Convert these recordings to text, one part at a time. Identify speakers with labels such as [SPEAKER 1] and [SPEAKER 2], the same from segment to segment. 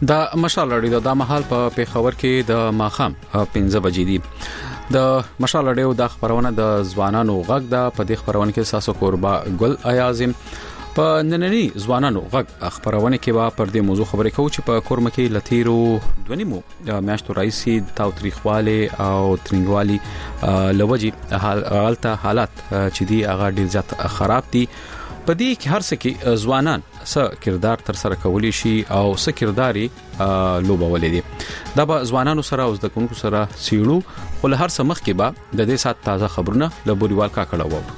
[SPEAKER 1] دا مشال لړۍ د مهال په پیښور کې د ماخام 15 بجې دي. د مشال لړۍ د خبرونه د ځوانانو غږ د په دې خبرونه کې ساسو قربا ګل ایازم په نننی ځوانانو غږ خبرونه کې وا پر دې موضوع خبرې کوي چې په کورم کې لتیرو دونیمو میاشتو رئیسي تاوتریخواله او ترنګوالي لوجي حالات چې دی هغه ډیر زیات خراب دي. په دې کې هر څه کې ځوانان څه کردار تر سره کولی شي او څه کرداري لوبولې دي. دا به ځوانانو سره او د کوونکو سره سیړو خو له هر څه مخ کې به د دې سات تازه خبرونه له بوريوال کا کړه وو.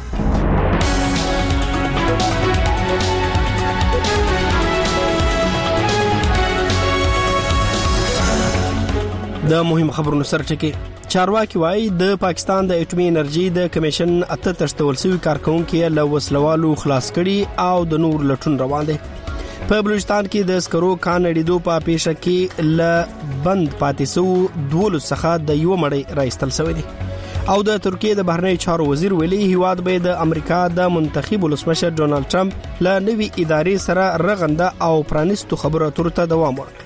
[SPEAKER 2] د مهم خبرونو سره ټکی چارواکي وایي د پاکستان د اټومي انرژي د کمیشن اته تشتول سوي کارکونکو له وسلوالو خلاص کړي او د نور لټون روان دي. په بلوچستان کې د سکرو کان اړیدو په پیښه کې ل بند پاتې سو 12 څخه د یو مړی راستل شوی دي. او د ترکیه د بهرنی چارو وزیر ویلي هیواد به د امریکا د منتخب ولسمشر ډونالد ټرمپ له نوي ادارې سره رغنده او پرانیستو خبرو اترو ته دوام ورکړي.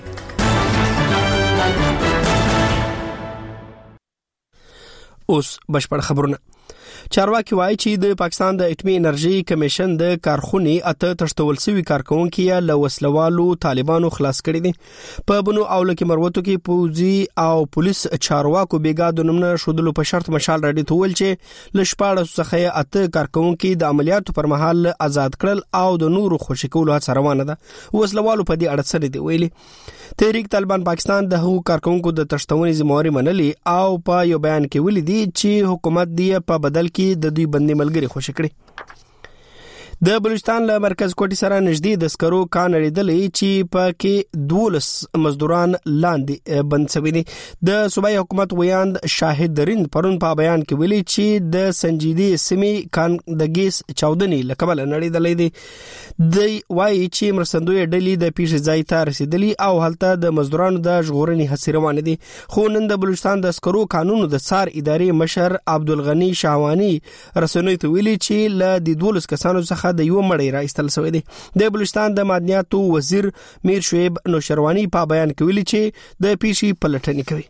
[SPEAKER 2] اوس بشپړ خبرونه. چارواکي وایي چې د پاکستان د اټومي انرژي کمیشن د کارخونې اته تشتول سوي کارکونکو له وسلوالو طالبانو خلاص کړي دي. په بنو اولکه مروتو کې پوزي او پولیس چارواکو بیګا د نومنه شودلو په شرط مشال راډي تول چې لشپاړه څخه اته کارکونکو د عملیاتو پر مهال آزاد کړل او د نورو خوشی کولو هڅه روانه ده. وسلوالو په دې اړه سره دی ویلي تحریک طالبان پاکستان د حقوق کارکونکو د تشتونې ذمہواری منلي او په یو بیان کې ویلي دي چې حکومت دی په بدل کې د دوی بندي ملګری خوشی کړي. د بلوچستان له مرکز کوټي سره نږدې د سکرو کان اړیدلې چې په کې 12 مزدوران لاندې بند شوي دي. د صوبایي حکومت ویاند شاهد درین پرون په بیان کې ویلي چې د سنجیدي سیمې کان د ګیس چاودنې لکبل نړیدلې دي. د وایي چې مرستندوی ډلې د پیښې ځای ته رسیدلي او هلته د مزدورانو د ژغورنې هڅې روانې دي. خو نن د بلوچستان د سکرو قانونو د څار ادارې مشر عبدالغنی شاهوانی رسنوي ته ویلي چې له 12 کسانو څخه د یو مړی راستل شوی دی. د بلوچستان د معدنیاتو وزیر میر شعیب نوشروانی په بیان کې ویلي چې د پیښې پلټنې کوي.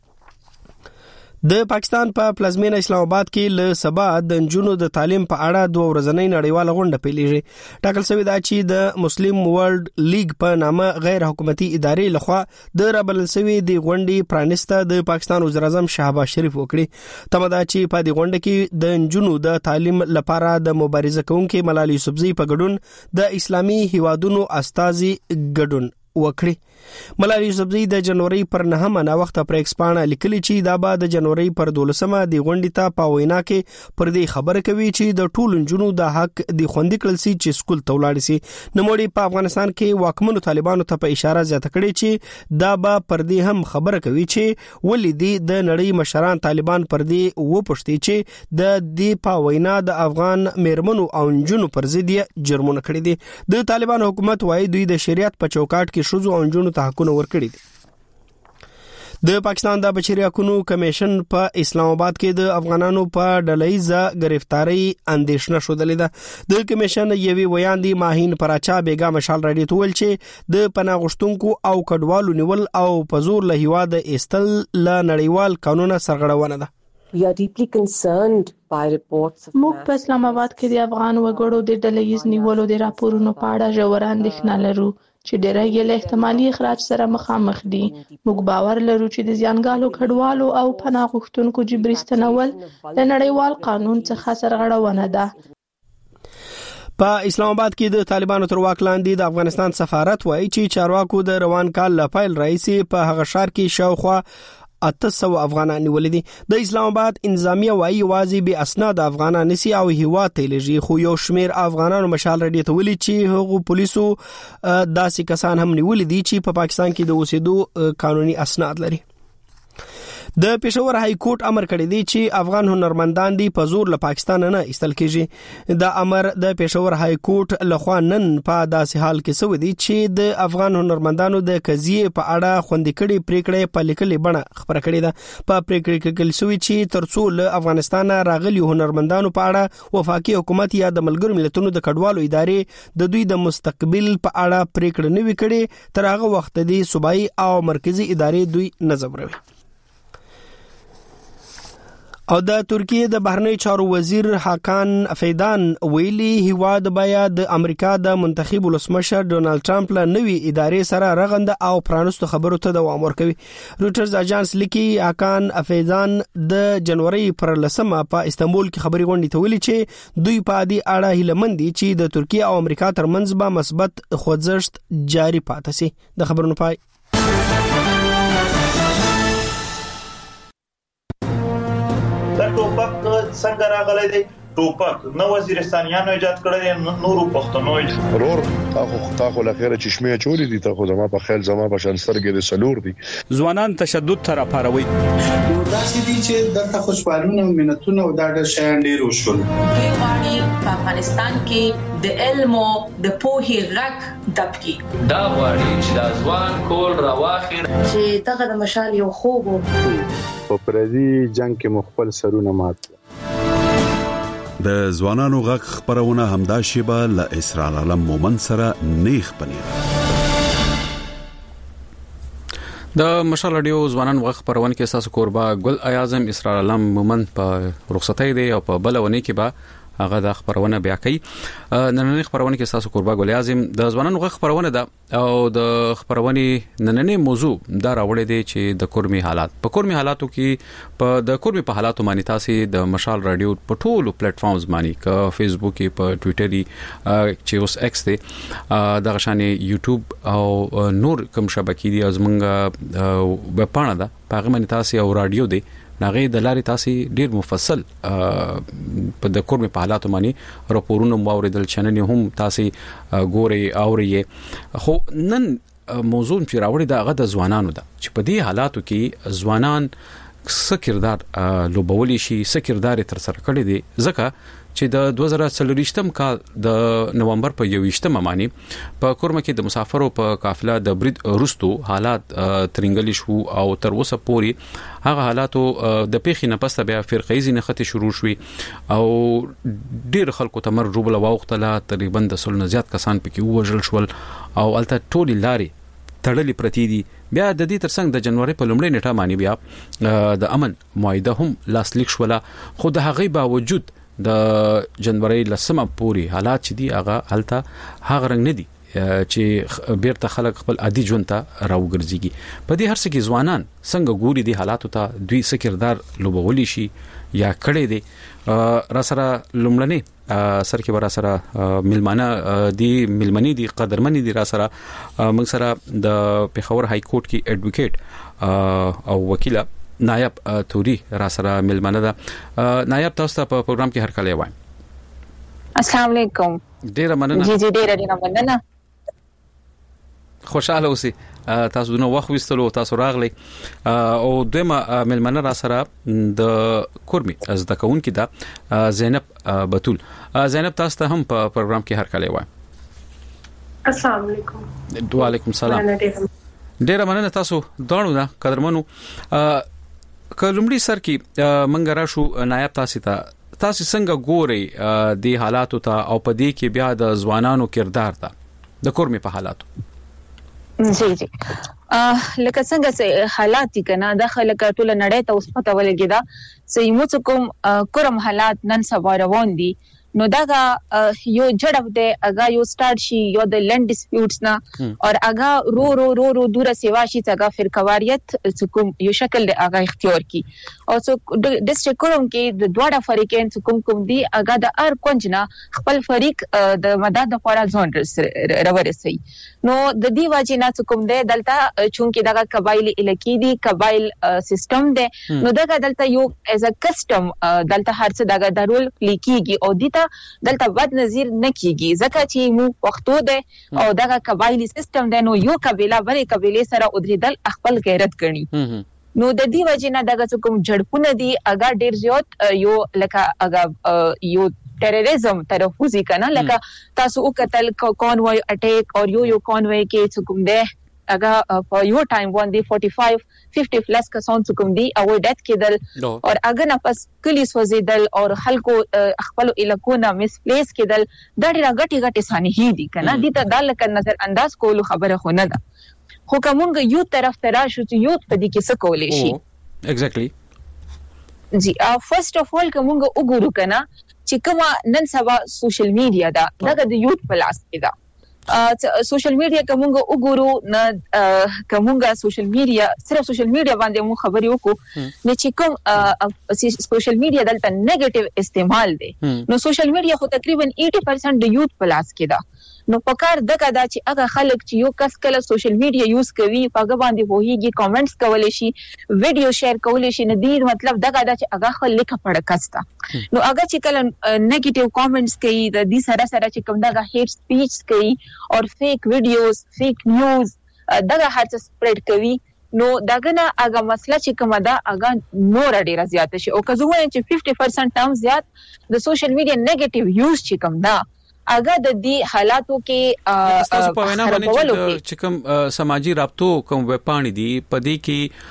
[SPEAKER 2] د پاکستان په پلازمینه اسلام آباد کې له سبا د جنونو د تعلیم په اړه 2 ورځنۍ نړیواله غونډه پیلېږي. ټاکل شوی دا چې د مسلم ورلد لیگ په نامه غیر حکومتي ادارې لخوا د رابلل شوی د غونډې پرانسته د پاکستان وزیر اعظم شهباز شریف وکړي. تمدا چې په دې غونډه کې د جنونو د تعلیم لپاره د مبارزه کوونکي ملالۍ یوسفزۍ په ګډون د اسلامي هیوادونو استازي ګډون وکړي. ملالۍ یوسفزۍ د جنوري پر 9 نا وخت پر ایکسپانه لیکلي چې دا بعد د جنوري پر 12مه د غونډې ته په وینا کې پر دې خبره کوي چې د ټولو جنونو د حق د خوندې کړل سي چې سکول ته ولاړ شي. نوموړي په افغانستان کې واکمنو طالبانو ته په اشاره زیاته کړې چې دا به پر دې هم خبره کوي چې ولې د نړۍ مشران طالبان پر دې وپوښتي چې د دې په وینا د افغان میرمنو او جنونو پر ضد جرمونه کړی دي. د طالبان حکومت وايي دوی د شریعت په چوکاټ کې شوزو او جنونو ته حقونه ورکړي دي. د پاکستان د بشري حقوقو کمیشن په اسلام آباد کې د افغانانو په ډلهیزه گرفتاری اندیشنه شودلې ده. د کمیشن یوي ویاندی ماهین پراچا بیګا مشال راډي تول چې د پناه غوښتونکو او کډوالو نیول او په زور له هیواد ایستل له نړیوال قانون سرغړونه ده.
[SPEAKER 3] We are deeply concerned by reports of
[SPEAKER 4] موږ په اسلام آباد کې د افغان وګړو د ډلهیز نیولو د راپورونو په اړه ژور اندېښنه لرو چې ډېری یې له احتمالي اخراج سره مخامخ دي. موږ باور لرو چې د زیانګالو کډوالو او پناه غوښتونکو جبري ستنول د نړیوال قانون څخه سرغړونه ده.
[SPEAKER 2] په اسلام آباد کې د طالبانو تر واک لاندې د افغانستان سفارت وایي چې چارواکو د روان کال لپاره رئیس په هغه ښار کې شاوخوا 800 افغانان نیولې دي. د اسلام آباد انتظامیه وايي واځي به اسناد افغانان نسی او هیوا تلجی خو یو شمیر افغانانو مشال رډي ته ویلي چې هغه پولیسو داسې کسان هم نیولې دي چې په پاکستان کې د اوسېدو قانوني اسناد لري. د پېښور های کورټ امر کړی دی چې افغان هنرمندان دی په زور له پاکستان نه ایستل کیږي. دا امر د پېښور های کورټ لخوا نن په داسې حال کې سوی دی چې د افغان هنرمندانو د قضیې په اړه خوندې کړي پریکړې په لیکلي بڼه خبره کړې ده. په پریکړې کې لیکل شوی چې ترڅو له افغانستان راغلي هنرمندانو په اړه وفاقي حکومت یا د ملګرو ملتونو د کډوالو ادارې د دوی د مستقبل په اړه پریکړه نه وي کړې تر هغه وخت دی صوبایي او مرکزی ادارې دوی نظموي. او د ترکیه د بهرنی چارو وزیر حاکان فیدان ویلي هیواد باید د امریکا د منتخب ولسمشر ډونالد ټرمپ له نوې ادارې سره رغنده او پرانستو خبرو ته دوام ورکوي. رويټرز اژانس لیکي حاکان فیدان د جنوري پر 10 په استنبول کې خبري غونډې ته ویلي چې دوی په دې اړه هیلمن دي چې د ترکیه او امریکا ترمنځ به مثبت خوځښت جاری پاتې شي. د خبرونو پای
[SPEAKER 5] ټوپک څنګه راغلی دی؟ ټوپک نو وزیرستانیانو ایجاد کړی دی، نورو پښتنو
[SPEAKER 6] ورور تاخو لخيره چشمه چوری دي تاخو زما په خیال زما په شانسترګې د سلور دي.
[SPEAKER 7] ځوانان تشدد تر پاروي
[SPEAKER 8] داسې دي چې د خوشحالونه مينتونه او د شان ډیر وشول.
[SPEAKER 9] دوی غواړي په افغانستان کې د علم او د پوهې غږ دبکي.
[SPEAKER 10] دا غواړي چې د ځوان کول راواخیر
[SPEAKER 9] چې دغه د مشال یو خوب
[SPEAKER 8] په پردي جنگ کې مخبل سرونه مات.
[SPEAKER 11] د ځوانانو غږ خبرونه همدا شیبه ل اسرار علم مومن سره نیخ پنیر.
[SPEAKER 1] د مشال رادیو ځوانان غږ خبرونه کې اساس کوربا ګل اعظم اسرار علم مومن په رخصتۍ دی او په بلونه کې به هغه د خبرونه بیا کوي. نننې خبرونه کې اساس کوربا ګل اعظم د ځوانانو غږ خبرونه ده او د خبرونه نننې موضوع دا راوړې دي چې د کورمي حالات په کورمي حالاتو کې په د کورمي په حالاتو باندې تاسو د مشال رادیو په ټولو پلیټ فارمز باندې ک فیسبوک په ټوئیټر چې اوس ایکس دی د غشانې یوټیوب او نور کوم شبکې دي ازمنګ په پاڼه ده په هغه باندې تاسو او رادیو دی ناغي د لارې تاسو ډیر مفصل په د کورمي په حالاتو باندې راپورونه موریدل چنن هم تاسو ګوري اوري. خو نن موضوع چې راوړی دا غد ځوانانو ده چې په دې حالاتو کې ځوانان څه کردار لوبولي شي څه کردار تر سره کړی دي ځکه چې د 2023م کال د نومبر په 21م باندې په کورمه کې د مسافرو په قافله د برید روستو حالات ترنګلی شو او تر اوسه پوري هغه حالاتو د پیښې نه پسته بیا فرقېزي نخته شروع شوي او ډیر خلکو تمر روبله واوختله تقریبا د سل نه زیات کسان پکې وژل شول او الته ټولي لاري تړلې پرتی دي. بیا د دې ترڅنګ د جنوري په لومړۍ نیټه باندې بیا د امن معاهده هم لاسلیک شوله خو د هغې باوجود د جنوري لسمه پوری حالات چې دی هغه حالت هغه رنګ نه دي چې بیرته خلک خپل عادي ژوند ته راوګرځيږي. په دې هر څه کې ځوانان څنګه ګوري دي حالاتو ته دوی سکردار لوبولي شي یا کړي دي. را سره لومړنی سر کې ورا سره ملمانه دي ملمني دي قدرمني دي را سره موږ سره د پیښور های کورټ کې اډوکیټ او وکیل نایب توري را سره ملمنه ده. نایب تاسو ته په پروګرام کې هر کله وایم.
[SPEAKER 12] السلام علیکم.
[SPEAKER 1] ډیره مننه.
[SPEAKER 12] جی ډیره مننه.
[SPEAKER 1] خوشاله اوسئ. تاسو دنه وخت وستلو تاسو راغلی او دمه ملمنه را سره د کورمي از د کون کې دا زینب بتول. زینب تاسو ته هم په پروګرام کې هر کله وایم.
[SPEAKER 3] السلام علیکم.
[SPEAKER 1] وعلیکم السلام. ډیره مننه تاسو دانو دا قدرمنو. کلمړي سر کې منګ راشو نایب تاسو څنګه ګوري د حالاتو ته او په دې کې بیا د ځوانانو کردار ته د کورمي په حالاتو؟
[SPEAKER 12] جی لکه څنګه حالات دي کنه د خلک ټول نړۍ ته اوس پته ولګی دا سیمو کوم کورم حالات نن سبا روان دي نو دا یو جړب دی اگا یو سٹارټ شي یو د لند ډیسپیوټس نه اور اگا رو دور سیوا شي څنګه فرقواریت کوم یو شکل دی اگا اختیار کی او سو ډیسټریکټ کوم کې د دوړه فریقین کوم دی اگا د ار کونجنا خپل فریق د مدد لپاره ځون راورسي نو د دې واجی نه کوم دی دلته چونکی دا قبایلی الکی دی قبایل سیستم دی نو دا دلته یو از ا کسٹم دلته هر څه دا د رول لیکيږي او دیتا دلته بد نظیر نه کیږي ځکه چې مو پښتو ده او دا قبایلی سیستم ده نو یو قبيله بلې قبيله سره ودریدل خپل غیرت ګڼي نو د دې وجنه دغه کوم جړپونه دي اګه ډیر زیات یو لکه اګه یو ټیرریزم ترفوزی کنه لکه تاسو وکتل کانوای اٹیک او یو کانوای کې کوم ده اګه په یو ټایم باندې 45-50 پلس کسان کوم دي او ډیت کېدل او اګه نه پس کلی سوځیدل او خلکو خپل الکونه مس پلیس کېدل دا ډیره غټي سانحې دي کنه دي ته د لکه نظر انداز کولو خبره خو نه ده خو کومګه یو طرف ترا شو چې یو په دې کې څه کولې شي
[SPEAKER 1] ایگزیکټلی
[SPEAKER 12] جی فرست اف اول کومګه وګورو کنه چې کومه نن سبا سوشل میډیا دا دغه د یوت پلاس کې دا سوشل میډیا کومګه وګورو نه کومګه سوشل میډیا صرف سوشل میډیا باندې مو خبرې وکړو نه چې کوم سوشل میډیا دلته نیگیټیو استعمال دي نو سوشل میډیا خو تقریبا 80% د یوت پلاس کې دا نو پکار دغه دا چې هغه خلک چې یو کس کله سوشل میډیا یوز کوي پاګه باندې وਹੀ کمنټس کولای شي ویډیو شیر کولای شي نه دی مطلب دغه دا چې هغه خل لیکه پړ کستا نو هغه چې کله نیگیټیو کمنټس کوي د دې سره چې کوم دغه هیټ سپیچ کوي او فیک ویډیوز فیک نیوز دغه هرڅ سپریډ کوي نو دغه نه هغه مسله چې کومه دا هغه نور ډیره زیات شي او که زه وایم چې 50% هم زیات د سوشل میډیا نیگیټیو یوز چې کوم دا اګه د دې حالاتو کې
[SPEAKER 1] تاسو په وینا باندې چې کوم سماجی رابطو کوم وپانی دي پدې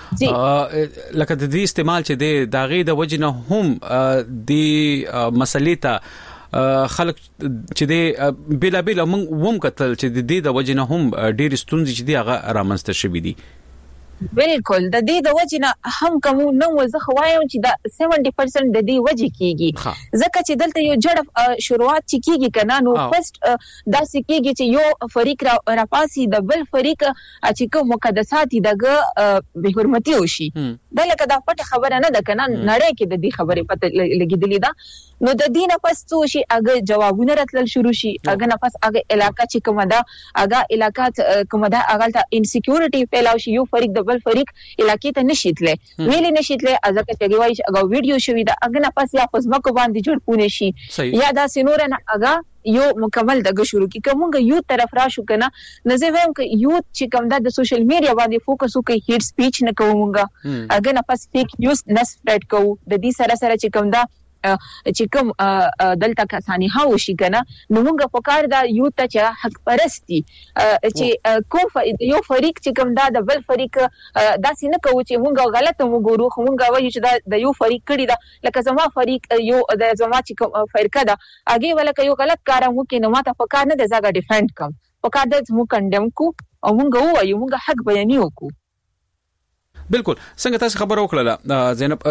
[SPEAKER 1] کې لکه د دې استعمال چې د داغې د وجنه هم د مسلې ته خلک چې د بلا بلا موږ کتل چې د دې د وجنه هم ډېر ستونزې چې دی هغه رامنځته شوې دي
[SPEAKER 12] بالکل د دې د وجنه هم کوم نو زه خوایم چې دا 70% د دې وجه کیږي ځکه چې دلته یو جړف شروعات چې کیږي کنه نو فرست دا سکیږي چې یو فریق را پاسي د بل فریق چې کوم مقدسات دغه به حرمتي وشي دا لکه دا پټه خبره نه ده کنه نړۍ کې د دې خبرې پته لګیدلې ده نو د دې نه پس څو شي هغه جوابونه راتلل شروع شي هغه نه پس هغه علاقہ چې کومه ده هغه علاقہ کومه ده هغه ته انسیکیورټي پیلاو شي یو فریق د بل فریق علاقې ته نشیتله ویلې نشیتله ازکه چې وایي هغه ویډیو شوی دا هغه نه پس یا پس مکو باندې جوړ پونه شي یا دا سينور نه هغه یو مکمل دغه شروع کی کومګه یو طرف را شو کنه نزه وایم ک یو چې کوم د سوشل میډیا باندې فوکس وکي هیټ سپیچ نه کومګه هغه نه پس فیک نیوز نه سپریډ کو د دې سره چې کوم دا چې کوم دلته کسانی هاو شي کنه نو موږ په کار دا یو ته چې حق پرستی چې کوم یو فریق چې کوم دا د بل فریق داسې نه کوي چې موږ غلطه وګورو خو موږ وایو چې دا یو فریق کړی دا لکه زما فریق یو د زما چې کوم فرقه ده هغه ولکه یو غلط کار مو کې نو ماته په کار نه د زګه ډیفند کوم په کار د مو کندم کو او موږ وایو موږ حق بیانیو کو
[SPEAKER 1] بالکل څنګه تاسو خبر وکړه زینب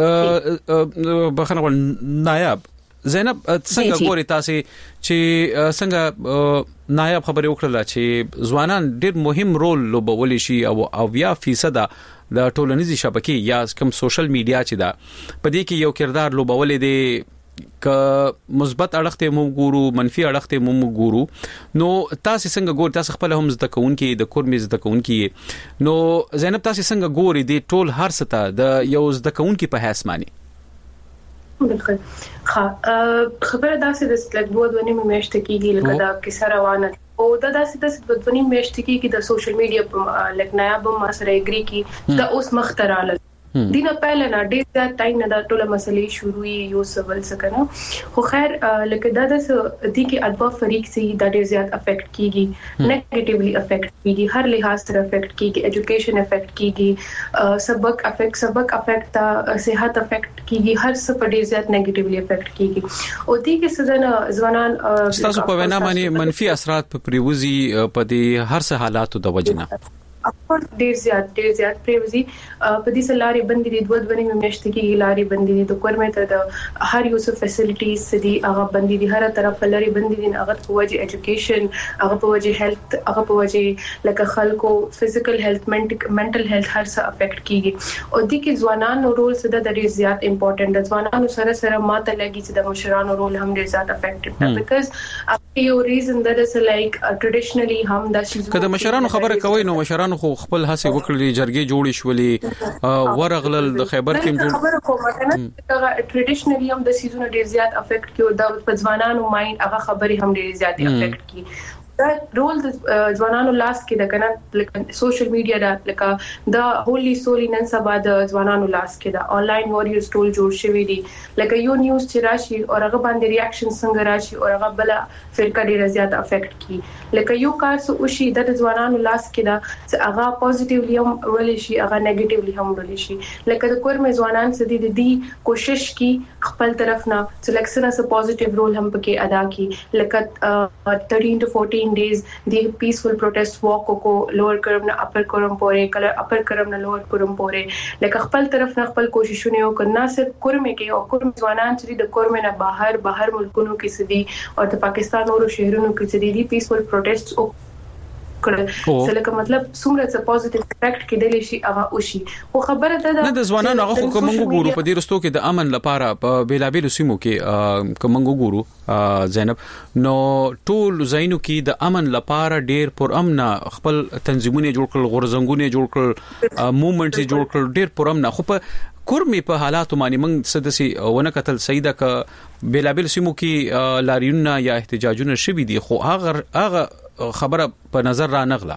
[SPEAKER 1] بخنه نایب زینب څنګه ګوري تاسو چې څنګه نایب خبر وکړه چې ځوانان ډېر مهم رول لوبولی شي او 80% د ټولنیزي شبکې یا کوم سوشل میډیا چې دا په دې کې یو کردار لوبولې دي ک مثبت اړخ ته مو ګورو منفي اړخ ته مو ګورو نو تاسو څنګه ګور تاسو خپل هم زده کوونکې د کورمې زده کوونکې نو زینب تاسو څنګه ګوري دي ټول هر څه د یو زده کوونکې په حساب معنی
[SPEAKER 3] بالکل خبره داسې د لګ دوه میاشتې کېږي لکه دا کیسه روانه او دا داسې د دوه میاشتې کېږي د سوشل میډیا په لګ نایاب ما سره اګری کی دا اوس مختراله دینه پهل نه ډیر ځای ټایم نه دا ټول مسلې شروعي یو سوال سکنه خو خیر لکه دا د دې کې ادبا فریق سي دا ډیر زیات افیکټ کیږي نیگیټیولی افیکټ کیږي هر لحاظ سره افیکټ کیږي এডوকেشن افیکټ کیږي سبق افیکټ تا صحت افیکټ کیږي هر څه په ډیر زیات نیگیټیولی افیکټ کیږي او دې کې سدن ځوانان
[SPEAKER 1] تاسو په وینا باندې منفي اثرات په پریوزي په دې هر څه حالاتو د وجنه
[SPEAKER 3] اپر ډیر زیات پریوزي په دې سلاري بندي دي دوه میاشتې کې لاري بندي دي د کورمه ته د هر یو څه فیسیلیټیز دي هغه بندي دي هر طرف لاري بندي دي هغه په وجه এডوকেشن هغه په وجه هیلث هغه په وجه لکه خلکو فزیکل هیلث منټل هیلث هر څه افیکټ کیږي او دې کې ځوانانو رول څه د ډیر زیات امپورټنت د ځوانانو سره ماته لګي چې د مشرانو رول هم ډیر زیات افیکټډ ده بیکاز یو ریزن that is like traditionally هم د شي
[SPEAKER 1] کله مشرانو خبره کوي نو مشرانو خو خپل هڅه وکړي جرګې جوړې شولې ورغلل د خیبر کې جوړ
[SPEAKER 3] خبره کومه کنه ټریډیشنلی هم د سیزون ډیر زیات افیکټ کیو د ځوانانو مایند هغه خبري هم ډیر زیات افیکټ کی دا رول د ځوانانو لاس کې د کنه لکه سوشل میډیا دا هولي سولي نن سبا د ځوانانو لاس کې دا آنلاین واريورز ټول جوړ شوی دي لکه یو نیوز چې راشي او هغه باندې ریاکشن څنګه راشي او هغه بل فرقه ډیره زیات افیکټ کی لکه یو کار څه او شي د ځوانانو لاس کې دا چې هغه پوزټیولی هم ولې شي هغه نیگیټیولی هم ولې شي لکه د کور مې ځوانان څه دي کوشش کی خپل طرف نه سلیکشن اس پوزټیو رول هم پکې ادا کی لکه 13 to 14 days دی پیسفل پروټیسټ واک کو لوور کرم نه اپر کرم پورې کلر اپر کرم نه لوور کرم پورې لکه خپل طرف نه خپل کوششونه وکړ نه صرف کورمه کې او کورم ځوانان چې د کورمه نه بهر ملکونو کې سدي او د پاکستان اورو شهرونو کې سدي دی پیسفل پروټیسټ او څلکه مطلب څومره څه پوزټیو افیکټ کېدلی شي هغه وشي خو خبره ده
[SPEAKER 1] نه د ځوانانو هغه خو کومنګ ګورو په دې رستو کې د امن لپاره په بیلابیلو سیمو کې کومنګ ګورو زینب نو ټول زینو کې د امن لپاره ډیر پر امن خپل تنظیمونه جوړ کړل غورزنګونه جوړ کړل موومېنټس جوړ کړل ډیر پر امن خو په کورمي په حالاتو باندې موږ سدسي ونه قتل سیده ک بیلابیل سیمو کې لاریونه یا احتجاجونه شوي دي خو هغه خبره په نظر را نغله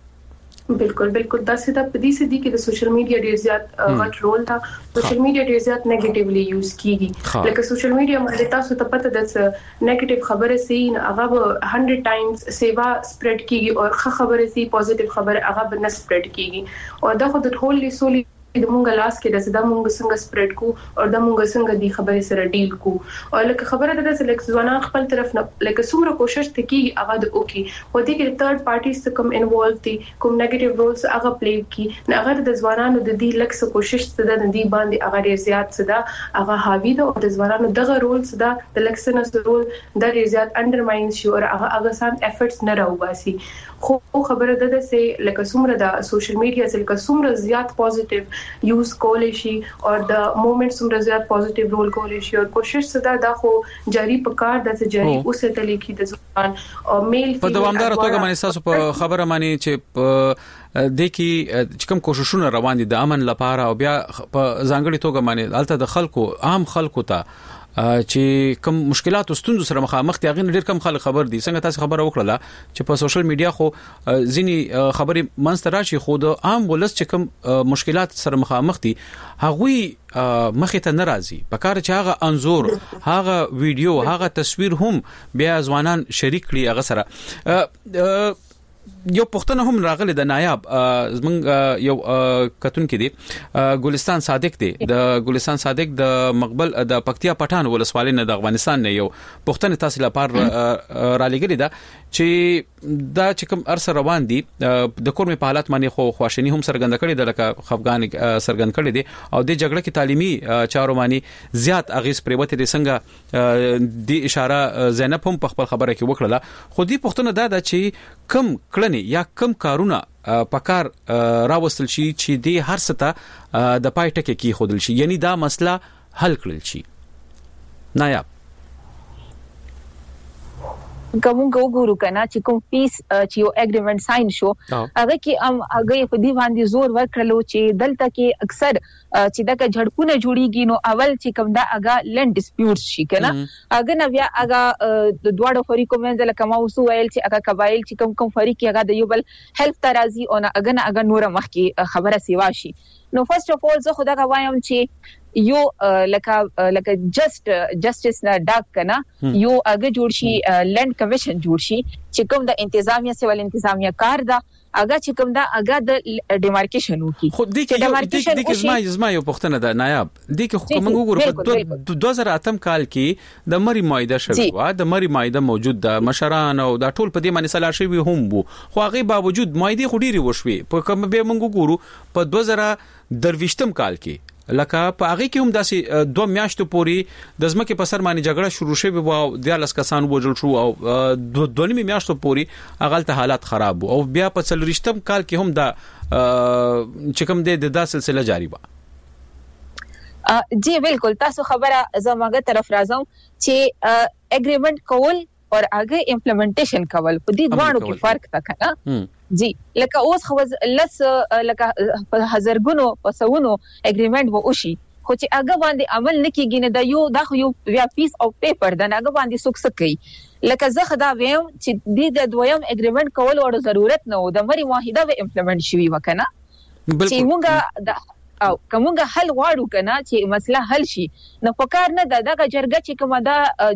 [SPEAKER 3] بالکل دا سیده په دې سدي کې د سوشل میډیا ډیر زیات غټ رول دا سوشل میډیا ډیر زیات نیگیټیولی یوز کیږي لکه سوشل میډیا باندې تاسو ته پته ده چې نیگیټیو خبره سي هغه 100 ټایمز سیوا سپریډ کیږي او خبره سي پوزټیو خبره هغه نه سپریډ کیږي او دا خو د هولي سولي د مونږه لاس کې د زده مونږ څنګه سپریډ کو او د مونږ څنګه دی خبرې سره ډیل کو او لکه خبره ده چې لکه ځوانان خپل طرف نه لکه څومره کوشش کوي هغه د اوکی او دې کې تھرد پارټیز څخه کوم انوالو دي کوم نیگیټیو رولز هغه پلی کی نه هغه د ځوانانو د دې لکه کوشش څه ده د دې باندې هغه ډیر زیات څه ده هغه حاوی ده او د ځوانانو دغه رول څه ده د لکسنس رول د ډیر زیات انډرماین شي او هغه سم افورټس نه راوباسي خو خبره ده چې لکه څومره د سوشل میډیا څخه څومره زیات پوزټیو یوز کول شي او د موومېنټ څومره زیات پوزټیو رول کول شي او کوشش صدا دا خو جاری پکار د چې جاری اوسه تلې کې د ځوان او میل
[SPEAKER 1] په دوامدار توګه باندې تاسو په خبره مانی چې د کی کوم کوششونه روان دي د امن لپاره او بیا په ځانګړي توګه باندې الته د خلکو عام خلکو ته چې کوم مشکلات او ستونزې سره مخامخ دي هغه ډیر کم خلک خبر دي څنګه تاسو خبره وکړه چې په سوشل میډیا خو ځینی خبرې منځ راشي خو د عام ولس چې کوم مشکلات سره مخامخ دي هغه مخې ته ناراضي په کار چې هغه انزور هغه ویډیو هغه تصویر هم بیا ځوانان شریک کړي هغه سره یو پښتنه هم راغله د نایاب زمنګ یو کتون کې دی ګلستان صادق دی د ګلستان صادق د مقبل د پکتیا پټان ولسوالۍ نه د افغانستان نه یو پښتنه تحصیل لپاره را لګری دا چې کوم ارسه روان دي د کورمي په حالت باندې خو خواشنی هم سرګند کړي د لکه خفغان سرګند کړي دي او د جګړه کې تعلیمي چارو باندې زیات اغیز پریوت دي څنګه د اشاره زینب هم په خپل خبره کې وکړه خو دې پښتنه دا چې کم کړنی یا کم کارونه پکار راوستل شي چې د هر سته د پای ټکي کې خودل شي یعنی دا مسله حل کړل شي نایاب
[SPEAKER 12] کوم ګورو کنه چې کوم پیس چې یو اګریمنت ساين شو هغه کې هغه په دې باندې زور ورکړلو چې دلته کې اکثر چې دا جھړکونه جوړیږي نو اول چې کوم دا هغه لند ډیسپیوټ شي کنه هغه نو بیا هغه د دوړو فریقو منځ لکه ما وسو ویل چې هغه قبایل چې کوم فریق هغه د یو بل هیلپ ترازی او هغه نور مخکي خبره سیوا شي نو فرست اف اول زه خدا غوایم چې یو لکه جسټس نه ډاک کنه یو هغه جوړ شي لند کمیشن جوړ شي چې کوم د انتظامیه سیول انتظامیه کار دا هغه چې کوم دا هغه د ډیمارکیشن وکي
[SPEAKER 1] خو دې کې زما یو پښتنه ده نایاب دې کې کوم وګورو په 2008 کال کې د مری مایده شوی و د مری مایده موجود د مشران او د ټول په دې باندې سلا شوی هم وو خو هغه باوجود مایده خډيري وشوي په کوم به موږ وګورو په 2023 کال کې لکه په هغه کې هم داسې 2 میاشتو پوري د ځمکې په سر باندې جګړه شروع شوه او د 10 کسان وژل شو او 2 میاشتو پوري هغه ته حالات خراب او بیا په 30 کال کې هم دا چې کوم د سلسله جاری و
[SPEAKER 12] جی بالکل تاسو خبره زموږه طرف راځم چې اګریمنت کول او هغه امپلیمنټیشن کول په دې دوانو کې فرق تا کنه جی لکه اوس خو لس لکه هزارګونو پسونو اګریمنت و وشي خو چې هغه باندې عمل نکېږي نه دا یو بیا پیس اف پیپر دا هغه باندې څوک کوي لکه زه خدا ویم چې د دویم اګریمنت کول وړو ضرورت نه و د مری معاهده به امپلیمنٹ شوی وکنه چې موږ او کومه حل واړو کنه چې مسله حل شي نو پکار نه دغه جرګه چې کومه دا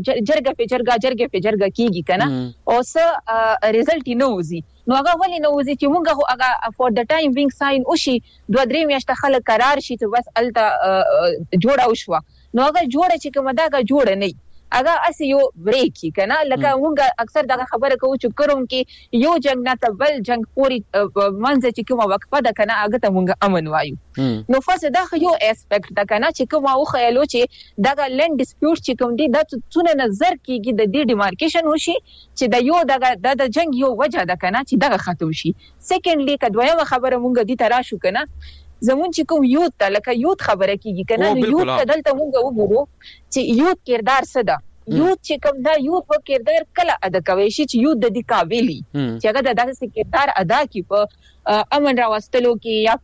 [SPEAKER 12] جرګه کیږي کنه او څه ریزلټ نه وزي نو هغه ولې نه وزي چې موږ هغه فور د ټایم بینګ ساين وشي 2-3 میاشتې خلک قرار شي ته بس الته جوړه وشو نو هغه جوړه چې کومه دا جوړه نه اګه اس یو بریک کنه لکه موږ اکثر دغه خبره کوو چې کوم کې یو جنگ نه تبل جنگ پوری منځ چې کومه وقفه ده کنه هغه ته موږ امن وایو نو فاصله دا یو اسپیکټ ده کنه چې کومه او خیالو چې دغه لند ډیسپیوټ چې کوم دي د څونه نظر کیږي د دې ډیمارکیشن وشي چې د یو دغه د جنگ یو وجه ده کنه چې دغه ختم شي سیکنډلی کډوایمه خبره موږ دي تراشو کنه زمون چې کوم یوت ته لکه یوت خبره کیږي کنه یوت ته دلته موږ وګورو چې یوت کردار څه ده یوت چې کوم دا یوت په کردار کله ادا کوي چې یوت د دې قابلیت چې هغه د داسې کردار ادا کی په امن راوستلو کې یا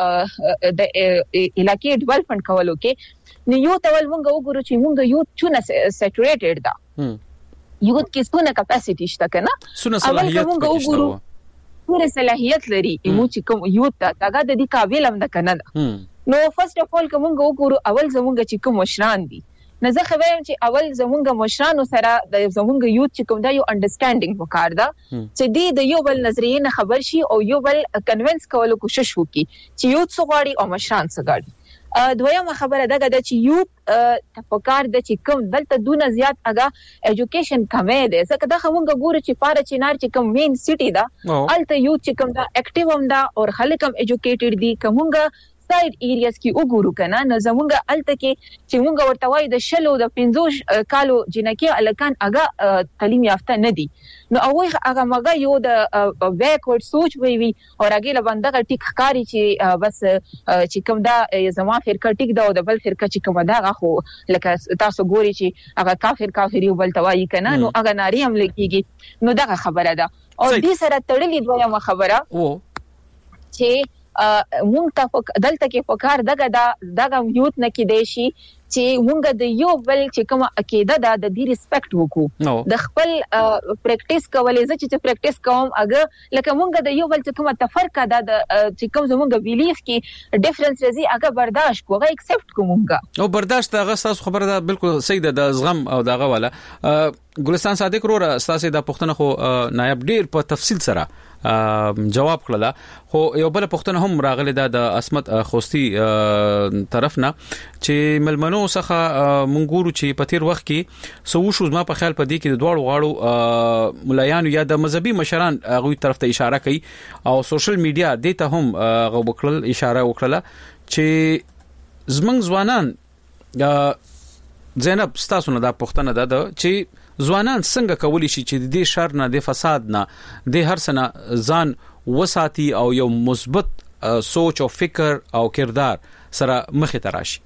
[SPEAKER 12] په د علاقې ډیولپمنٹ کولو کې نو یوت اول موږ وګورو چې موږ یوت چونه سیچوریټډ ده یوت کې څونه کیپاسټی شته کنه
[SPEAKER 1] څونه صلاحیت پکې
[SPEAKER 12] پوره صلاحیت لري مو چې کوم یوت ته هغه د دې قابل هم ده کنه نو فرست اف اول کوم وګورو اول زمونږ چې کوم مشران دي نه زه خبرم چې اول زمونږ مشرانو سره د زمونږ یوت چې کوم دا یو انډرستانډینګ وکړ دا چې د یو بل نظریه نه خبر شي او یو بل کنوینس کولو کوشش وکړي چې یوت څو غواړي او مشران څه غواړي دویمه خبره دغه د چې یوت پکار د چې کوم دلته دونه زیات هغه اډوکیشن کمې ده ځکه دا موږ ګورو چې پاره چینار چې کوم مین سټي ده الته یوت چې کوم دا اکټیو هم ده او خلک هم اډوکیټډ دي کومه ساید ایریاز کې وګورو کنه نو زمونږ الته کې چې مونږ ورته وای د شلو د 15 کالو جنکی الکان هغه تعلیم یافته نه دي نو هغه مګه یو د بیکورډ سوچ وی او هغه له باندې ټیک ښکاری چې بس چې کوم دا زما فرقه ټیک دا او د بل فرقه چې کوم دا خو لکه تاسو ګوري چې هغه کافر یو بل توای کنه نو هغه ناری هم لګیږي نو دا خبره ده او دې سره تړلې دویمه خبره چې مونږ ته دلته کې پکار دغه یوت نه کې دی شي چې مونږ د یو بل چې کوم عقیده ده د دې ریسپیکټ وکړو د خپل پریکټیس کولې چې پریکټیس کوم هغه لکه مونږ د یو بل چې کوم تفرقه ده چې کوم زمونږ بیلیف کې ډیفرنس راځي هغه برداشت کوو ایکسپټ کومګه
[SPEAKER 1] او برداشت هغه تاسو خبره ده بالکل صحیح ده د زغم او دغه والا ګلستان صادق رو تاسو د پښتنه خو نائب ډیر په تفصیل سره جواب کړل خو یو بل پښتنه هم راغله د اسمت خوستی طرف نه چې ملمنو څخه مونږ چې په تیر وخت کې سو شو ما په خیال پدې کې د دوړو غاړو ملایانو یا د مذهبي مشران غوي طرف ته اشاره کوي او سوشل میډیا دې ته هم غوبکل اشاره وکړه چې زمنګ ځوانان زینب ستاسو نه د پښتنه ده چې ځوانان څنګه کولی شي چې د دې شر نه د فساد نه د هر سنه ځان وساتي او یو مثبت سوچ او فکر او کردار سره مخې ته راشي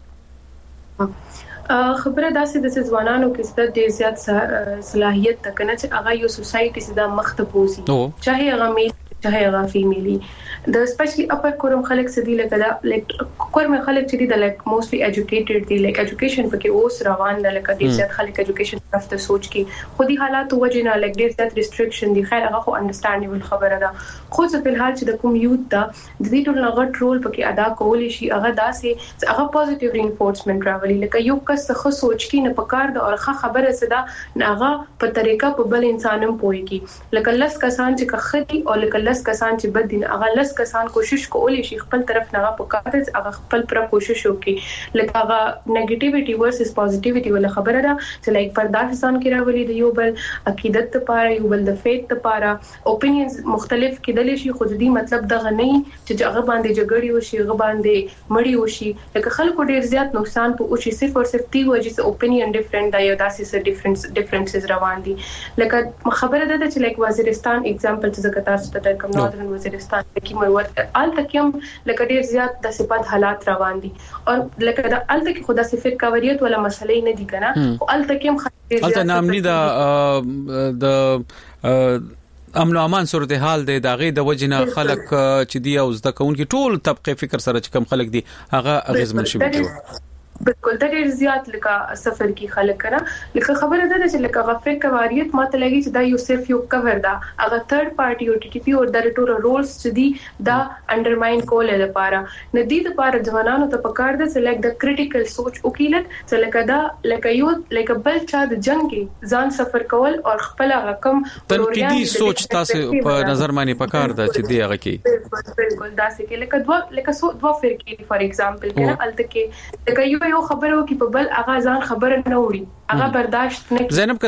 [SPEAKER 3] خبره داسې د ځوانانو کې ستاسو ډیر زیات صلاحیت تکنه چې هغه یو سوسايټي سره مخته پوسی چاهي هغه میل چاهي هغه فیمیلی د سپیشلی اپر کورم خلک سدي لکه دا لایک کورم خلک چې دي د لایک موستلی اډوکیټډ دي لایک اډوکیشن پکې اوس روان ده لکه ډیر زیات خلک اډوکیشن طرف ته سوچ کی خودي حالات وجنه لایک ډیر زیات ریستریکشن دي خیر هغه خو انډرستانډیبل خبره ده خو څه په حال چې د کوم یوت دا د دې ټول غټ رول پکې ادا کولی شي هغه داسې هغه پوزټیو رینفورسمنت راولي لکه یو کس څه سوچ کی نه پکار د اورخه خبره صدا هغه په طریقه په بل انسانم پويږي لکه لس کسان چې خدي او لکه لس کسان چې بد دي هغه لس کسان کوشش کولی شي خپل طرف نه پکار هغه خپل پر کوشش وکړي لکه هغه نیگیټیویټي ورسس پوزټیویټي ولا خبره ده چې لایک پرداش ځان کې راولي د یو بل عقیدت لپاره یو بل د فیت لپاره اوپینینز مختلف کېدل شي خو دې مطلب دغه نه چې هغه باندې جګړې وشي هغه باندې مړی وشي لکه خلکو ډیر زیات نقصان په اوشي صرف او صرف دی وجه چې اوپینین ډیفرنٹ دی یا داسې ډیفرنسز روان دي لکه خبره ده چې لایک وزیرستان اگزامپل چې زکه تاسو ته درکم نورن وزیرستان کې مروت ال تکم لکه ډیر زیات د صفات حالات روان دي او لکه د ال تک خدا صفات کاوریت ولا مسلې نه دي کنه او ال تکم
[SPEAKER 1] الته نامني د امن او امان صورتحال د داغه د وجنه خلک چې دی او زده کوونکي ټول طبقه فکر سره چې کم خلک دي هغه غیزمن شي
[SPEAKER 3] بالکل دا ډیر زیات لکه سفر کی خلک کړه لکه خبره ده چې لکه غفر کواریت ماته لګي چې دا یو صرف یو کور دا اگر تھرد پارټي او ټي ټي پی او د ټول رولز چې دي دا انډرماین کول لپاره ندی د لپاره ځوانانو ته پکار ده چې لکه د کریټیکل سوچ وکیلت چې لکه دا لکه یو لکه بل چا د جنگ کې ځان سفر کول او خپل رقم
[SPEAKER 1] تنقیدي سوچ تاسو په نظر باندې پکار ده چې دی هغه کې
[SPEAKER 3] بالکل دا چې لکه دوه فرقې فار ایگزامپل کنه الته کې لکه یو خبرو کې په بل اغا ځان خبر نه وړي هغه برداشت نه
[SPEAKER 1] زینب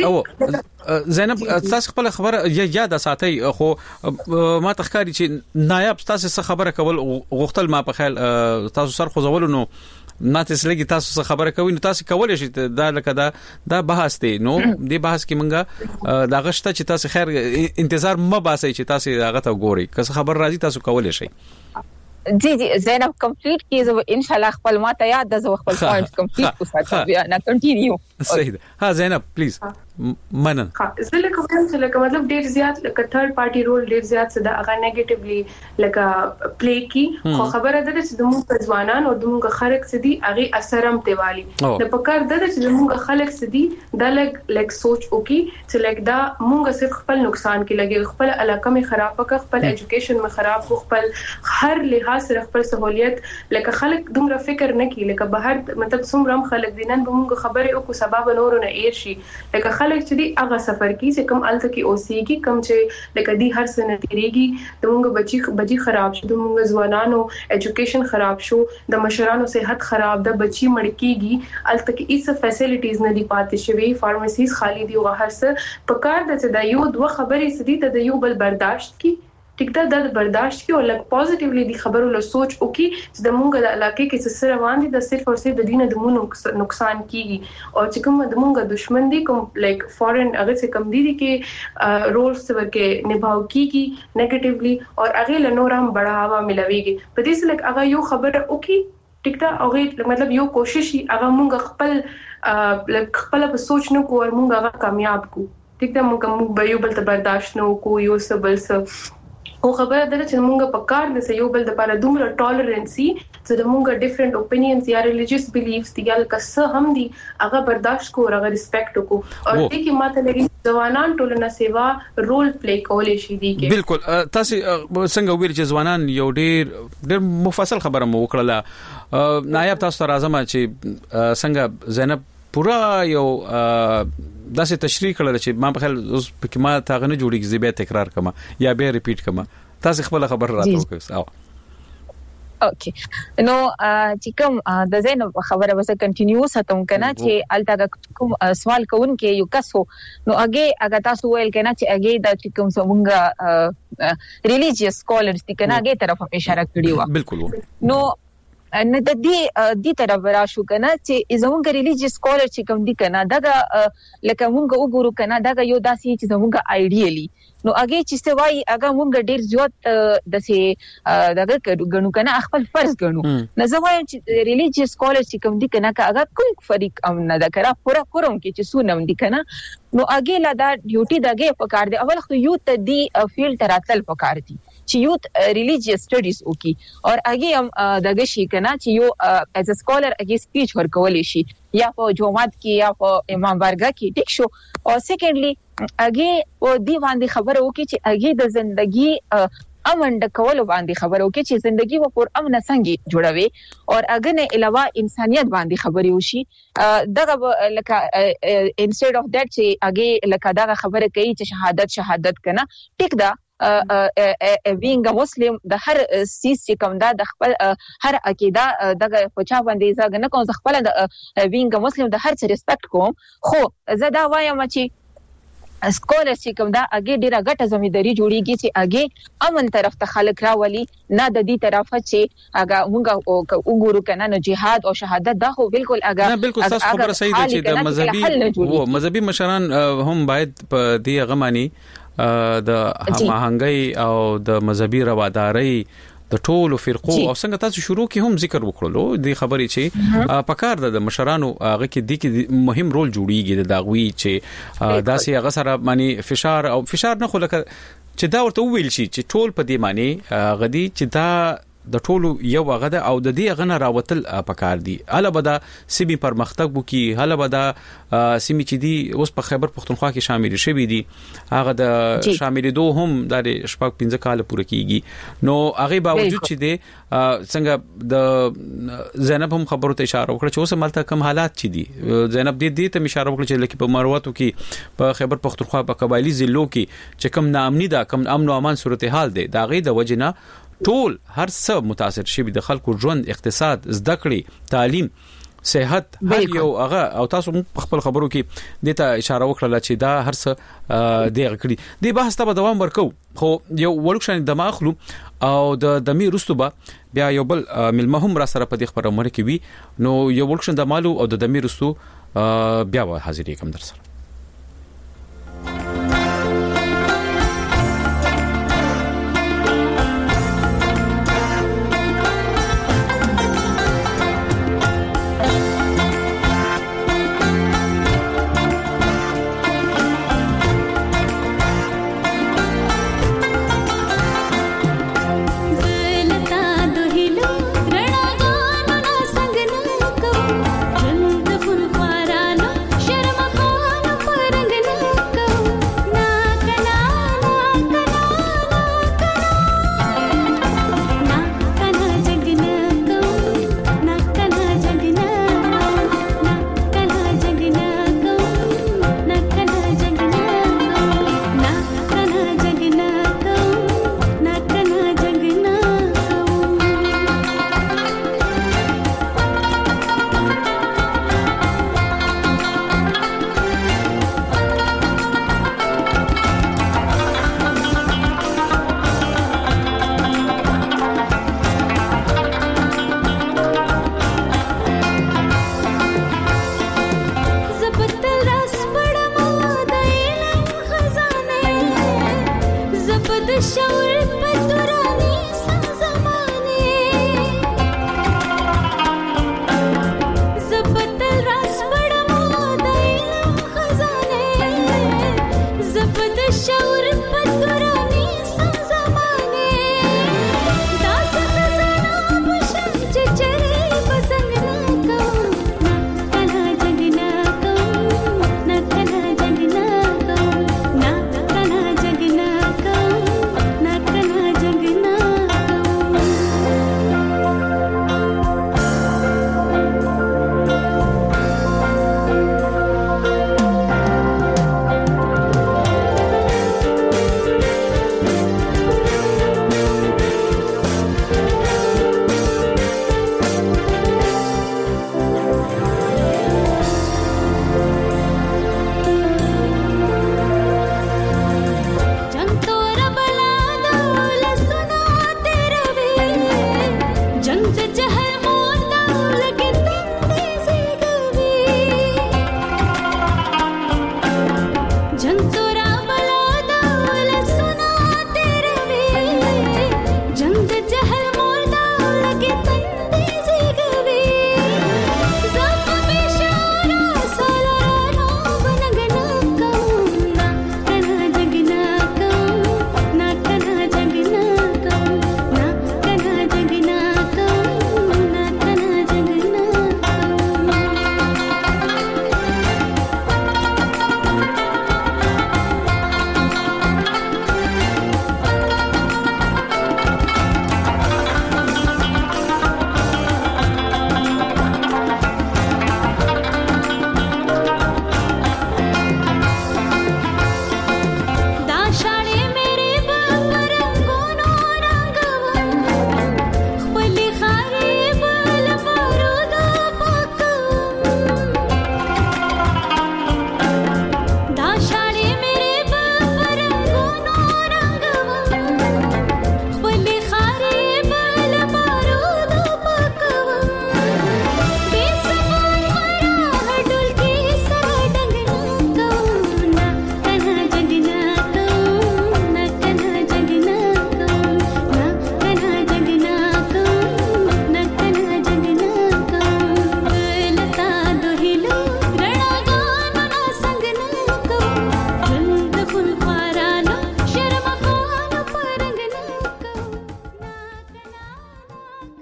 [SPEAKER 1] زینب تاسو خپل خبره یاد ساتي خو ما تخکاری چې نایب تاسو څه خبره کول غوښتل ما په خیال تاسو سر خوځول نو نه تاسو لګي تاسو خبره کوي نو تاسو کولای شئ دا لکه دا بحث دی نو دی بحث کې مونږه دا غشته چې تاسو خیر انتظار ما باسي چې تاسو هغه ته ګوري که خبر راځي تاسو کولای شئ
[SPEAKER 12] جی زینب کمپلیټ کیږي ان شاء الله خپل ما ته یاد ده خپل پوینټ کمپلیټ کو ساتم بیا نه کنټینیو
[SPEAKER 1] صحیح ده ها زینب پلیز منن
[SPEAKER 3] زه لکه وایم چې لکه مطلب ډیر زیات لکه تھرد پارټي رول ډیر زیات څه د هغه نیگیټیولی لکه پلی کی خو خبره ده چې د موږ ځوانان او د موږ خلک څه دي هغه اثر هم دیوالي د پکار ده چې د موږ خلک څه دي د لک سوچ وکي چې لک دا موږ صرف خپل نقصان کې لګي خپل علاقه می خراب وکړ خپل ایجوکیشن می خراب کو خپل هر لحاظ سره خپل سہولیت لکه خلک دومره فکر نه کوي لکه بهر مطلب څومره خلک دینن به موږ خبره او کو سبب نورونه ایر شي لکه خلک چې دی هغه سفر کی چې کم الته کې اوسېږي کم چې لکه دی هر سنه تیریږي د موږ بچي خراب شو د موږ ځوانانو ایجوکیشن خراب شو د مشرانو صحت خراب د بچي مړ کیږي الته کې هیڅ فیسیلیټیز نه دی پاتې شوی فارمیسیز خالی دی او هر څه په کار د چې د یو دوه خبرې سدي د یو بل برداشت کی ټیک دا د برداشت کی او لک پوزټیولی دی خبرو له سوچ او کی چې د مونږ د علاقې کې څه سره روان دي د صرف او صرف د دینه د مونږ نقصان کیږي او چې کوم د مونږ دشمن دي کوم لایک فورن هغه څه کم دي کې رولز ورکه نباو کیږي نیگیټیولی او هغه له نور هم بڑھاوا ملويږي په دې سره لک هغه یو خبره او کی ټیک دا هغه مطلب یو کوشش هغه مونږ خپل په سوچ نه کوو مونږ هغه کامیاب کو ټیک دا مونږ به یو بل ته برداشت نه کو یو سبل څه او خبره ده چې مونږ په کار د یو بل لپاره دومره ټالرنسي چې د مونږ ډیفرنٹ اوپینینز یا ریلیجیس بیلیفز دي یا کسه هم دي هغه برداشت کو هغه ریسپیکټ کو او دې کې ماته لګي ځوانان ټولنه سیوا رول پلی کولای شي دي کې
[SPEAKER 1] بالکل تاسو څنګه ویل چې ځوانان یو ډیر مفصل خبره مو وکړه نایب تاسو ته راځم چې څنګه زینب پورا یو داسې تشریح کړل چې ما په خیال اوس پکې ما تاغه نه جوړیږي زه به تکرار کما یا به ریپیټ کما تاسو خپل خبر راته وکړئ
[SPEAKER 12] اوکے نو چې کوم د زینب خبره وسه کنټینیو ساتم کنه چې الته کوم سوال کوون کې یو کس نو اگه تاسو ویل کنه چې اگه د کوم څنګه ریلیجیس سکولرز دي کنه اگه طرف اشاره کړی و
[SPEAKER 1] بالکل
[SPEAKER 12] نو نه د دې طرف راشو کنه چې زموږ ریلیجیس سکولر چې کوم دي کنه دا لکه موږ وګورو کنه دا یو داسې چې زموږ آیډیالي نو هغه چې څه وایي هغه موږ ډیر زیات دسه دغه غنو کنه خپل فرض غنو نه زه وایم چې ریلیجیس سکولر چې کوم دي کنه هغه کوم فریق ام نه دا کرا پورا کوم کې چې سونم دي کنه نو هغه لا دا ډیوټي دغه پکار دی اول خو یو ته دی فیلډ تراتل پکار دی چې یوت ریلیجیس سټډیز وکي او هغه هم دغه شي کنه چې یو ایز ا سکولر هغه سپیچ ورکول شي یا په جمعات کې یا په امام بارګه کې ټیک شو او سیکنډلی هغه او دی باندې خبره وکي چې هغه د ژوندۍ امن د کول باندې خبره وکي چې ژوندۍ و پر امن څنګه جوړوي او هغه نه علاوه انسانيت باندې خبري وشي دغه لکه انسټډ اف دیٹ چې هغه لکه دغه خبره کوي چې شهادت کنه ټیک دا being a Muslim د هر سیس چې کوم دا د خپل هر عقیده دغه پچا باندې ځګ نه کوم خپل د being a Muslim د هر څه ریسپیکټ کوم خو زه دا وایم چې سکولر چې کوم دا اگې ډیره غټه ځمېداري جوړیږي چې اگې امن طرف ته خلک راولي نه د دې طرفه چې هغه موږ وګورو کنه نو جهاد او شهادت دا خو بالکل هغه
[SPEAKER 1] نه بالکل تاسو خبره صحیح ده چې د مذهبي مشران هم باید په دې غمانی د هماهنګي او د مذهبي روادارۍ د ټولو فرقو او څنګه تاسو شروع کې هم ذکر وکړلو د خبرې چې پکار د مشرانو هغه کې د کې مهم رول جوړیږي د داغوي چې داسې هغه سره معنی فشار نه خو لکه چې دا ورته ویل شي چې ټول په دې معنی غدي چې دا د ټولو یو غده او د دې غنه راوتل پکار دي اله بدا سیمه پرمختګ وکي هله بدا سیمه چې دي اوس په خیبر پختونخوا کې شامل شوي دي هغه د شامل دوه هم د شپږ 15 کال پوره کیږي نو هغه باوجود چې دي څنګه د زینب هم خبرو ته اشاره وکړه چې اوس ملته کم حالات چي دي زینب دې ته اشاره وکړه چې لکه په مروتو کې په خیبر پختونخوا په قبایلی ضلعو کې چې کم ناامني ده کم امن او امان صورتحال ده دا غي د وجنه ټول هر څه متاثر شي د خلکو ژوند اقتصاد زده کړې تعلیم صحت هر یو هغه او تاسو په خپل خبرو کې د ته اشاره وکړه چې دا هر څه دی غکړي د بحث ته دوام ورکو خو یو ورکشن د ماخلو او د دمي رستوبه بیا یو بل ملمه هم را سره په دې خبره کې وي نو یو ورکشن د مالو او د دمي رستو بیا حاضرې کوم در سره
[SPEAKER 13] شرم خان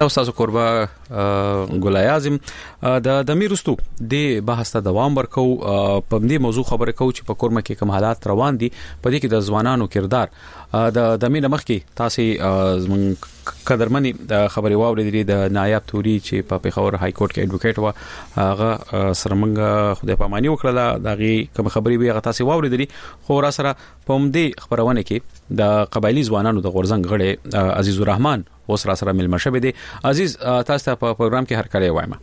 [SPEAKER 1] ته تاسو قربا ګل اعظم د میرستو د بحث ته دوام ورکو په دې موضوع خبره کوو چې په کورمه کې کوم حالات روان دي په دې کې د ځوانانو کردار د مینه مخ کې تاسو زمون قدرمنی د خبري واورېدلې د نایب توري چې په پیښور های کورټ کې ایډوکیټ و هغه سره موږ خدای پاماني وکړه دغه کوم خبري به هغه تاسو واورېدلې خو را سره په دې خبرونه کې د قبایلی ځوانانو د غورزنګ غړي عزیز الرحمن اوس را سره مل مشه دي عزیز تاسو ته په پروګرام کې هر کله وایم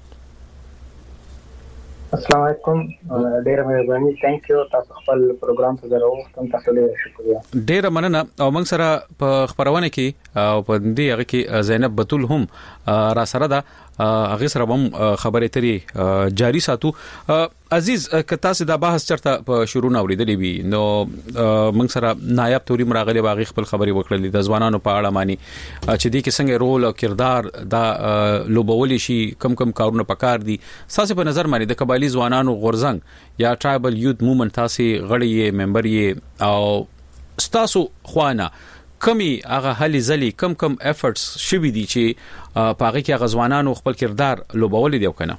[SPEAKER 13] السلام علیکم ډیر مهرباني ثانک یو تاسو خپل پروګرام ته دروغتم تاسو ډیر شکریہ
[SPEAKER 1] ډیر مننه او موږ سره په خبرونه کې او په دې هغه کې زینب بتول هم را سره ده هغه سره هم خبرې ترې جاری ساتو عزیز کتا سي دا بحث چرته په شروع نه اوریدلې وي نو موږ سره نایب توري مراغلي باغ خپل خبري وکړلې د ځوانانو په اړه مانی چې دې کې څنګه رول او کردار دا لوبولې شي کم کارونه پکار دي تاسو په نظر مانی د قبایلی ځوانانو غورزنګ یا ټرایبل یوت موومنت تاسو غړي ممبر یې او تاسو خوانه کمی هغه هلي زلي کم افورټس شوي دي چې پاغه کې غزوانانو خپل کردار لوبول دي کنه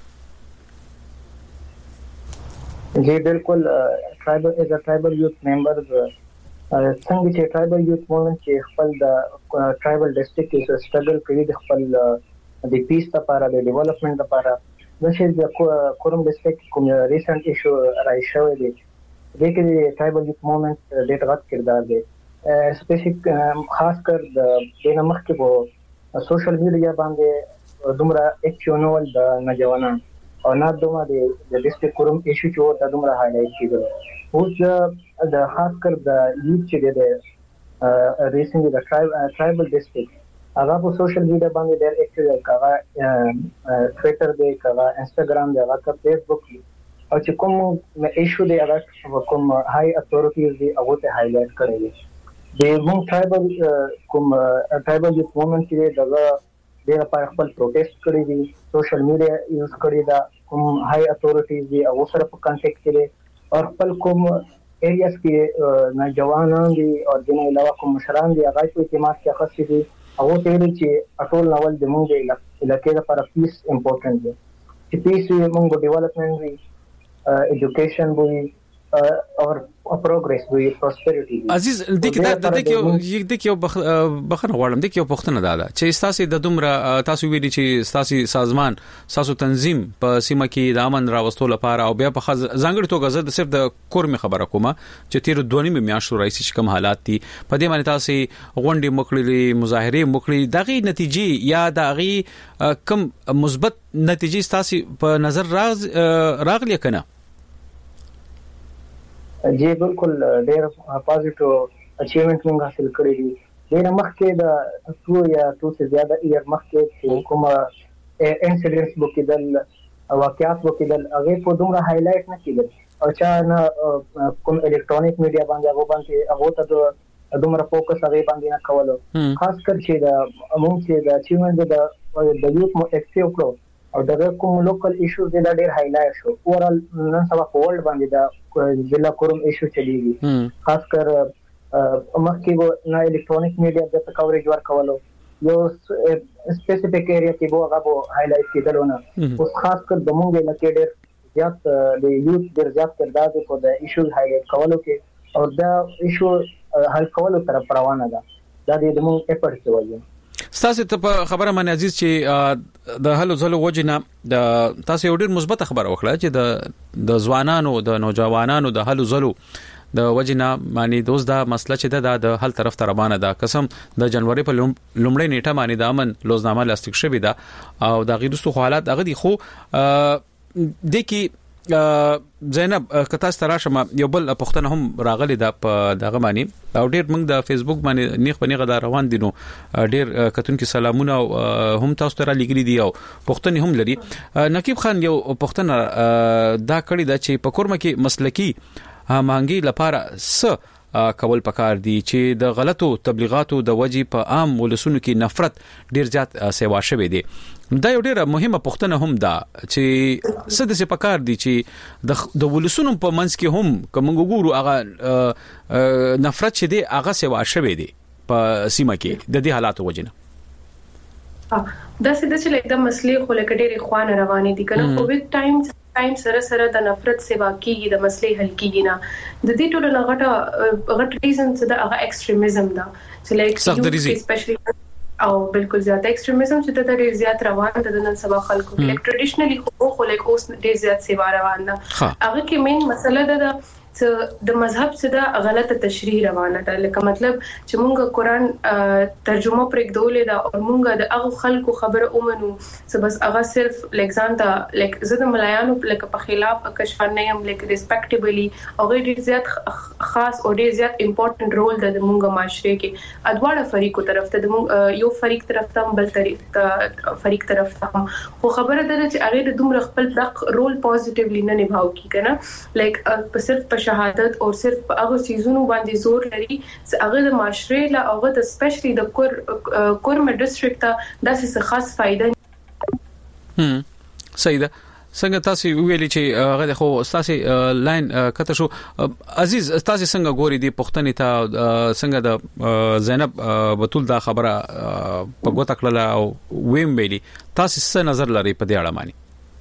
[SPEAKER 13] جی بالکل tribal youth members څنګه چې tribal youth movement چې خپل د tribal district کې struggle کوي د خپل د پیس لپاره د ډیولپمنٹ لپاره د شي د کورم ډیسټریکټ کوم ریسنت ایشو راځي دی د کې tribal youth movement ډېر غټ کردار دی سپیسیفیک خاص کر د دینه مخکې په سوشل میډیا باندې دومره اکچونول د نوجوانان او نه دومره د ډیسټریکټ کورم ایشو چې د دومره هایلایټ کیږي اوس د خاص کر د یوت چې د ریسنټلی د ټرایبل ډیسټریکټ هغه په سوشل میډیا باندې ډېر اکټیو دی هغه ټویټر دی هغه انستګرام دی هغه فیسبوک دی او چې کوم ایشو دی هغه کوم هاي اتھورټیز دی هغه ته هایلایټ کړی دی د موږ ټرایبل یوت موومنت کې دغه د لپاره خپل پروټیسټ کړی دي سوشل میډیا یوز کړی دا کوم هاي اتھورټیز دي هغه سره په کانټیکټ کې دي او خپل کوم ایریاز کې نوجوانان دي او دغه علاوه کوم مشران دي هغه په اعتماد کې خاص دي هغه ته ویل چې ټول ناول د موږ علاقې لپاره پیس امپورټنت دی چې پیس موږ ډیولپمنٹ وي ایجوکیشن وي اور پروګریس وي پروسپریټي
[SPEAKER 1] عزیز د کې بخنه غواړم د کې په پښتنه دادا چې تاسو د دومره تاسو ویلي چې تاسو سازمان تاسو تنظیم په سیمه کې د امن راوستلو لپاره او بیا په ځانګړي توګه زه صرف د کورمه خبره کوم چې تیر 2 میاشتو راځي چې کوم حالات دي په دې باندې تاسو غونډې مخړلې مظاهره مخړلې دغه نتیجې یا دغه کم مثبت نتیجې تاسو په نظر راغلی کنه
[SPEAKER 13] جی بالکل ډېر پازیټیو اچیومنت موږ حاصل کړی دي ډېر مخکې د 2 یا 2 څخه زیاده ایئر مخکې کوم انسیډنټس وکیدل واقعات وکیدل هغه په دومره هایلایټ نه کیدل او چا نه کوم الکترونیک میډیا باندې هغه ته دومره فوکس هغه باندې نه کولو خاص کر چې د موږ چې د اچیومنت د یوت مو اکټیو کړو او دغه کوم لوکل ایشوز د ډېر هایلایټ شو اورال نن سبا په ورلد باندې د ضلع کوم ایشو چلیږي خاص کر مخکې نه الکترونیک میډیا د کورېج ورکولو یو سپیسیفیک ایریا کې به هغه هایلایټ کېدلونه اوس خاص کر د مونږ علاقې ډېر زیات د یوت ډېر زیات کردار دی په د ایشوز هایلایټ کولو کې او دا ایشو حل کولو طرف روانه ده دا د مونږ ایفورټس وایي
[SPEAKER 1] تاسو ته خبره معنی عزیز چې د هلو زلو وجنه د تاسو ډیر مثبت خبره وکړه چې د ځوانانو د نوجوانانو د هلو زلو د وجنه معنی دوز دا مسله چې د حل طرف ته روانه ده قسم د جنوري په لومړۍ نیټه معنی د امن لوزنامه لاستیک شوی ده او د غیدستو حالات هغه دي خو د کی زینب کتا ستراشم یو بل پښتنه هم راغلی دا په دغه معنی او ډیر موږ د فیسبوک باندې نیخ په نیغه دا روان دي نو ډیر کتون کې سلامونه هم تاسو ته را لګری دي او پښتنه هم لري نقیب خان یو پښتنه دا کړی دا چې په کورمه کې مسلکی مانګي لپاره س کول پکار دي چې د غلطو تبلیغاتو د وجې په عام ولسونو کې نفرت ډیر زیات سیوا شوی دی دا یو ډیره مهمه پښتنه هم ده چې څه د پکار دي چې د ولسونو په منځ کې هم کوم ګورو هغه نفرت چې دی هغه سیوا شوی دی په سیمه کې د دې حالاتو وجنه
[SPEAKER 3] دا چې لکه د مسلې خو لکه ډېرې خوانه روانې دي کنه کووډ ټایم سره د نفرت سیوا کیږي د مسلې حل کیږي نه د دې ټولو غټ ریزن څه د هغه ایکستریمزم دا چې لکه اسپیشلی او بالکل زیات ایکستریمزم چې د ډېر زیات روان د نن سبا خلکو لکه ټریډیشنلی خو لکه اوس ډېر زیات سیوا روان ده هغه کې مین مسله ده د مذهب څخه د غلطه تشریح روانه ده لکه مطلب چې مونږ قرآن ترجمه پرېږدولې ده او مونږ د هغه خلکو خبره اومنو چې بس هغه صرف لکزان ته لکه زه د ملایانو لکه په خلاف کشفانه يم لکه ریسپیکټیبلی او ډېر زیات خاص او ډېر زیات امپورټنت رول ده د مونږ معاشره کې ادواړه فریقو طرف ته یو فریق طرف ته بل فریق طرف ته خو خبره ده چې هغه د دومره خپل رول پوزټیولی نه نباو کی کنه لایک په صرف شهادت او صرف په هغه سيزونو باندې زور لري چې هغه د معاشره له هغه د سپیشلی د کورم ډیسټریکټ ته داسې خاص فائدہ
[SPEAKER 1] سیده څنګه تاسو ویلي چې هغه خو تاسو لاین کته شو عزیز تاسو څنګه ګوري دي پښتنې ته څنګه د زینب بتول دا خبره په ګوته کړله او ویم ویلي تاسو څه نظر لري په دې اړه مانی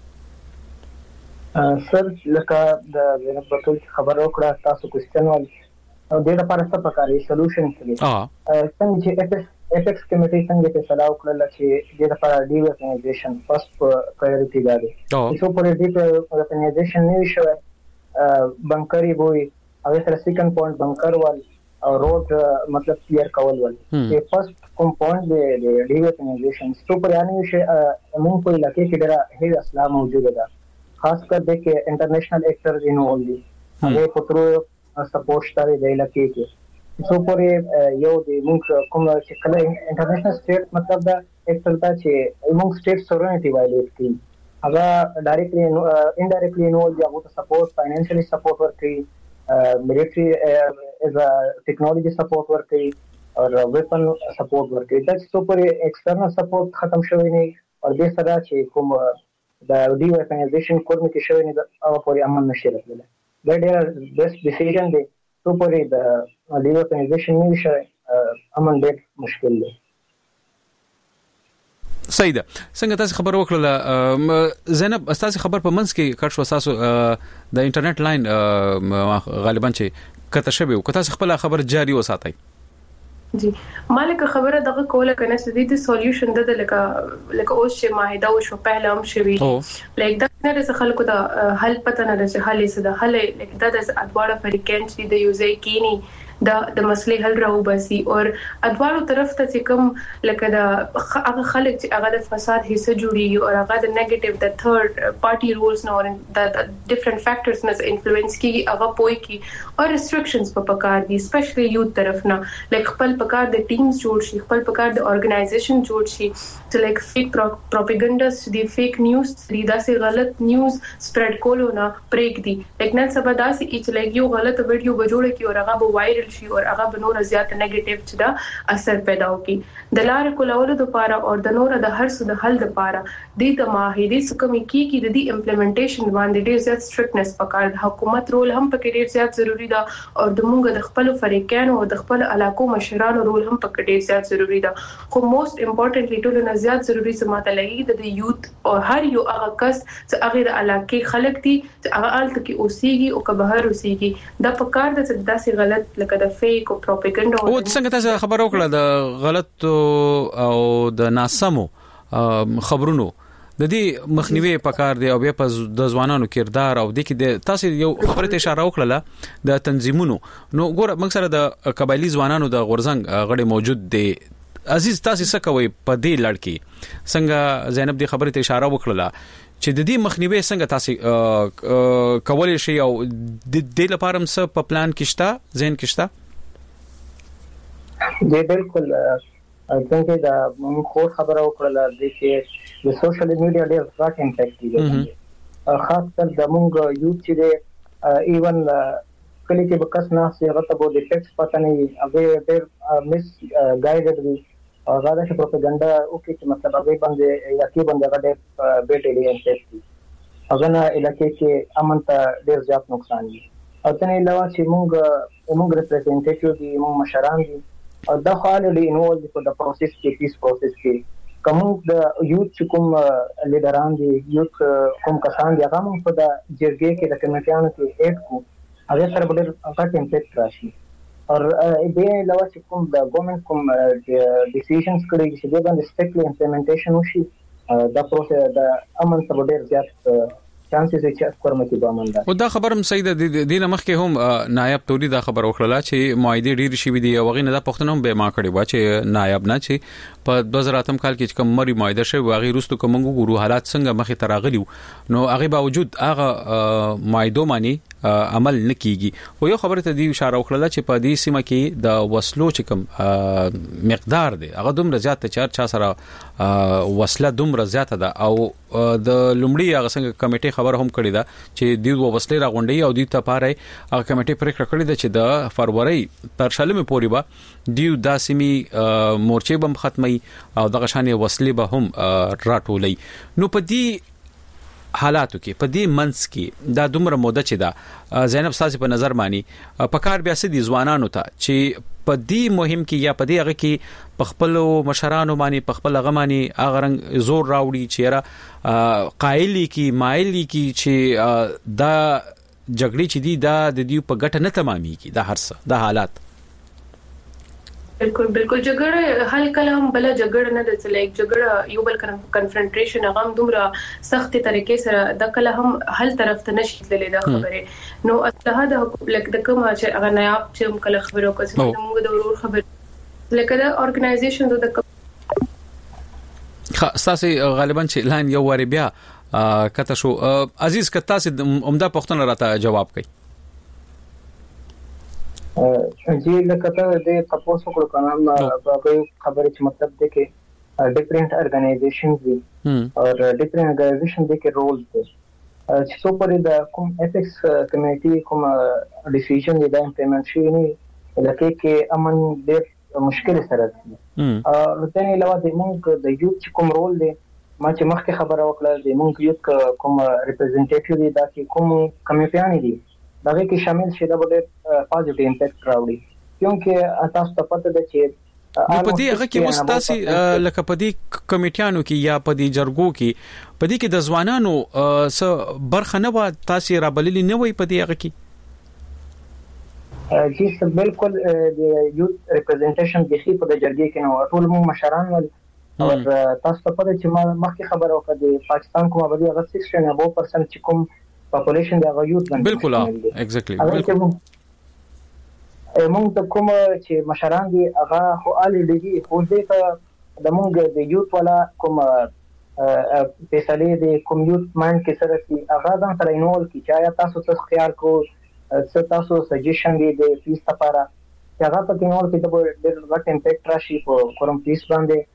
[SPEAKER 13] سر لکه د زینب بتول خبر وکړه تاسو کوېسچن ول او د لپاره څه پکاري سولوشن کړي څنګه چې اپیکس کمیټي څنګه ته سلاو کړل چې د لپاره ډي ویپنایزیشن فرست پرایورټي ده چې په دې په ویپنایزیشن نه شوی بنکري وي او سره سیکنډ پوینټ بنکر ول او روډ مطلب کلیر کول ول چې فرست کوم پوینټ د ډي ویپنایزیشن سپر یعنی چې موږ په علاقې کې ډېر هي اسلام موجود ده خاص کر دې کې انټرنیشنل ایکټرز انوالو دي هغه پترو سپورټ شته د علاقې کې څو پورې یو د موږ کوم چې کله انټرنیشنل سټیټ مطلب دا ایکټر دا چې موږ سټیټ سورنټي وایلیټ کوي هغه ډایرکټلی انډایرکټلی انوالو دي هغه ته سپورټ فاینانشلی سپورټ ورکړي ملټری از ا ټیکنالوژي سپورټ ورکړي او ویپن سپورټ ورکړي دا څو پورې ایکسټرنل سپورټ ختم شوی نه او دې سره چې کوم دا ډي ویپنایزیشن کورم کې شوی نه او پورې عمل نشي راتللی دا ډېر بیسټ ډیسیژن دی څو پورې د ډي ویپنایزیشن نه شي عمل ډېر مشکل دی
[SPEAKER 1] سیده څنګه تاسو خبر وکړه زینب تاسو خبر په منځ کې کړ شو تاسو د انټرنیټ لاین غالبا چې کته شوی او تاسو خپل خبر جاری وساتئ
[SPEAKER 3] جی مالک خبره دغه کوله کنه چې د سولوشن د لکه اوس چې ماهده او شو پهله هم شوی لکه دا نه د خلکو د حل پته نه چې حل یې د حل لکه د ادواړه فریکینټ چې د یوزې کینی د مسلې حل راو باسي او ادوارو طرف ته چې کوم لکه د هغه خلک چې هغه د فساد حصہ جوړي او هغه د نیگیټیو د تھرد پارټي رولز نو د ډیفرنٹ فیکٹرز نه انفلوئنس کیږي هغه پوي کی او ریسټریکشنز په پکار دي سپیشلی یوت طرف نه لکه خپل پکار د ټیمز جوړ شي خپل پکار د ارګنایزیشن جوړ شي چې لکه فیک پروپاګاندا دي فیک نیوز دي داسې غلط نیوز سپریډ کولو نه پریک دي لکه نن سبا داسې چې لکه یو غلط ویډیو بجوړه کی او هغه به وایرل شي او هغه به نور زیات نیگیټیو چې دا اثر پیدا کوي د لارې کولولو لپاره او د نور د هر څه د حل لپاره د معاهدې څخه کې د دې امپلیمنټیشن باندې ډیر زیات سټریکټنس پکار د حکومت رول هم پکې ډیر زیات ضروری ده او د موږ د خپل فریقانو او د خپل علاقو مشرانو رول هم پکې ډیر زیات ضروری ده خو موست امپورټنټلی ټول نه زیات ضروری سماته لګي د یوت او هر یو هغه کس چې هغه د علاقې خلک دي چې هغه الته کې اوسېږي او که بهر اوسېږي دا پکار ده چې داسې غلط لکه د فیک او پروپاګاندا او
[SPEAKER 1] څنګه تاسو خبر وکړه د غلط او د ناسمو خبرونو د دې مخنیوي پکار دی او بیا په د ځوانانو کردار او د کې تاسو یو خبره ته اشاره وکړه د تنظیمونو نو ګوره موږ سره د قبایلی ځوانانو د غورزنګ غړي موجود دي عزیز تاسو څه کوي په دې لړ کې څنګه زینب دې خبره ته اشاره وکړه چې د دې مخنیوي څنګه تاسو کولای شئ او د دې لپاره هم څه په پلان کې شته ذهن کې شته
[SPEAKER 13] جی بالکل څنګه دا موږ خو خبره وکړه د چې د سوشل میډیا ډېر غټ امپیکټ دی خاص کر د موږ یوت چې ایون کلی کې بکس نه سي هغه ته د ټیکس پته نه وي هغه ډېر مس ګایډډ وي هغه د پروپاګاندا او کې مطلب هغه باندې یقین باندې هغه ډېر بیټ دی امپیکټ دی هغه نه علاقې کې امن ته ډېر زیات نقصان دي او څنګه علاوه چې موږ ریپرزینټیټیو دي موږ مشران دي او دا خالي انوالو په د پروسس کې پیس پروسس کې کوم د یوت کوم لیډران دي یوت کوم کسان دي هغه موږ په د جرګې کې د کمیټیانو کې اډ کو هغه سره بل غټ امپیکټ راشي او دې علاوه چې کوم د ګورنمنت کوم ډیسیژنز کړي چې د باندې سټریکټلی امپلیمنټیشن وشي دا پروسه د امن څخه ډیر زیات چانسز چې کورمتي باندې
[SPEAKER 1] او دا خبرم صحیح ده د دینه مخکې هم نایب توري دا خبر وکړه چې معاهده ډیر شي دي او غینه دا پښتنه هم به ما کړی و چې نایب نه چې په 2008 کال کې کوم مری معاهده شوی واغې روستو کوم ګورو حالات څنګه مخې تراغلی نو هغه باوجود هغه معاهده مانی عمل نکېږي او یو خبره ته دی اشاره وکړه چې په دې سیمه کې د وسلو چې کوم مقدار دی هغه دومره زیات ته چا سره وسله دومره زیاته ده او د لومړی هغه څنګه کمیټه خبر هم کړی دا چې دوی وسلې راغونډي او دوی ته پاره هغه کمیټه پریکړه کړې ده چې د فروری تر شلمه پورې به دیو داسمي مورچې بم ختمي او دغه شانې وسلې به هم راټولي نو په دې حالاتو کې په دې منس کې دا دومره موده چې دا زینب ساسي په نظر مانی په کار بیا سدي ځوانانو ته چې په دې مهم کې یا په دې هغه کې په خپل مشرانو باندې په خپل غمانی هغه رنګ زور راوړي چې را قایلی کې مایلی کې چې دا جګړې چې دي دا د دې په ګټه نه تمامي کې دا هرڅه د حالات
[SPEAKER 3] بالکل جګړه حل کلام بل جګړه نه د چلې جګړه یو بل کنفرنټریشن هغه هم دومره سخت طریقې سره د کله هم حل طرف ته نشي تللی دا خبره نو اصله د لکه د کوم چې هغه نایاب چې کله خبرو کوي موږ د ورور خبر لکه د اورګنایزیشن د
[SPEAKER 1] خاصه غالبا چې لاین یو وری بیا کته شو عزیز کتا سي عمده پښتون راته جواب کوي
[SPEAKER 13] جی لکه ته د تاسو کو کنه په خبره چې مطلب دی کې ډیفرنٹ ارګنایزیشنز دي او ډیفرنٹ ارګنایزیشن دي کې رولز دي چې څو پرې د کوم ایتھکس کمیټي کوم ډیسیژن دی دا امپلیمنټ شي نه لکه کې امن ډېر مشکل سره دي او ته نه علاوه د موږ د یوت کوم رول دی ما چې مخکې خبره وکړه د موږ یوت کوم ریپرزنټیټیو دی دا کې کوم کمیټیان دي دغه کې شامل شي دا ډېر پوزټیو امپیکټ راوړي کیونکه تاسو ته پته ده چې
[SPEAKER 1] په دې هغه کې مستاسي لکه په دې کمیټیانو کې یا په دې جرګو کې په دې کې د ځوانانو څه برخه نه و تاسو را بللی نه وي په دې هغه کې
[SPEAKER 13] جی بالکل د یوت ریپرزنټیشن د خې په د جرګې کې نو ټول مو مشران ول او تاسو ته پته چې ما مخکې خبره وکړه د پاکستان کومه بدی هغه 6% چې کوم پاپولیشن د یوت باندې
[SPEAKER 1] بالکل ایگزیکټلی بالکل
[SPEAKER 13] موږ د کوم چې مشران دي هغه خو الډی دي خو دې ته د موږ د یوت ولا کوم فیصله د کوم یوت مان کې سره سي هغه ځان سره انول کی چې تاسو ته خيار کو تاسو سجیشن دي د فیس لپاره چې هغه په انول کې د ډېر امپیکټ راشي په کوم فیس باندې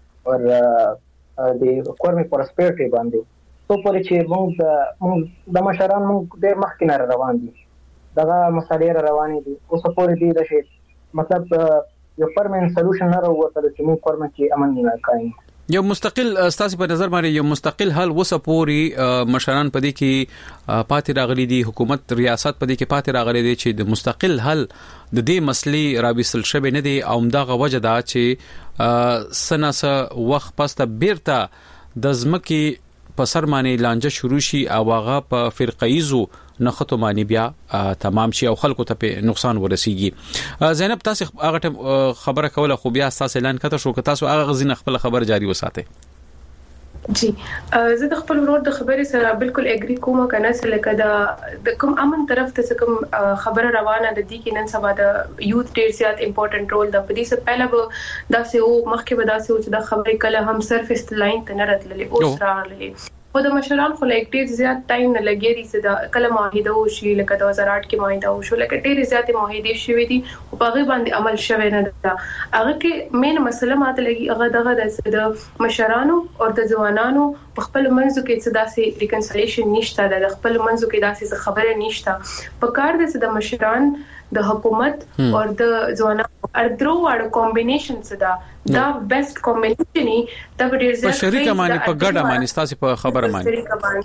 [SPEAKER 13] او د کورمي پرسپیکټیو باندې تو پرې چې موږ د مشران موږ ډېر مخکې نه روان دي دغه مسالې روانې دي اوس پورې دي د شي مطلب یو پرمننت سولوشن نه راوته چې موږ کورم کې امن نه قائم
[SPEAKER 1] یو مستقل استاسي په نظر باندې یو مستقل حل وسپوري مشران پدې کې پاتې راغلي دي حکومت ریاست پدې کې پاتې راغلي دي چې د مستقل حل د دې مسلې رابسل شوی نه دي او دغه وجه دا چې سناسه وخت پسته بیرته د ځمکې په سر باندې لانجه شروع شي او هغه په فرقایزو نخته باندې بیا تمام شي او خلکو ته په نقصان ورسیږي زینب تاسو هغه خبره کوله خو بیا تاسو اعلان کته شو که تاسو هغه غزين خپل خبر جاری وساتئ
[SPEAKER 3] جی زه د خپل ورور د خبرې سره بالکل اګری کوم کنه چې لکه د کوم امن طرف ته کوم خبره روانه د دې کې نن سبا د یوت ډیر زیات امپورټنت رول د پدې سره پهله به داسې او مخکې به داسې او چې د خبرې کله هم سرفیس لاین ته نه راتللې او راغلې خو د مشران خو لکه ډیر زیات ټایم نه لګیږي چې د کله معاهده وشي لکه 2008 کې معاهده وشو لکه ډیر زیات معاهده شوې دي او په هغه باندې عمل شوی نه ده هغه کې مین مسله ماته لګي هغه دغه د مشرانو او د ځوانانو په خپل منځو کې څه داسې ریکنسیلیشن نشته د خپل منځو کې داسې خبره نشته په کار د د مشران د حکومت او د ځوانانو اردرو واړو کمبینیشن څه دا بیسټ کمبینیشن دا ډیر زیات
[SPEAKER 1] په شریکه باندې په ګډه باندې تاسو په خبره باندې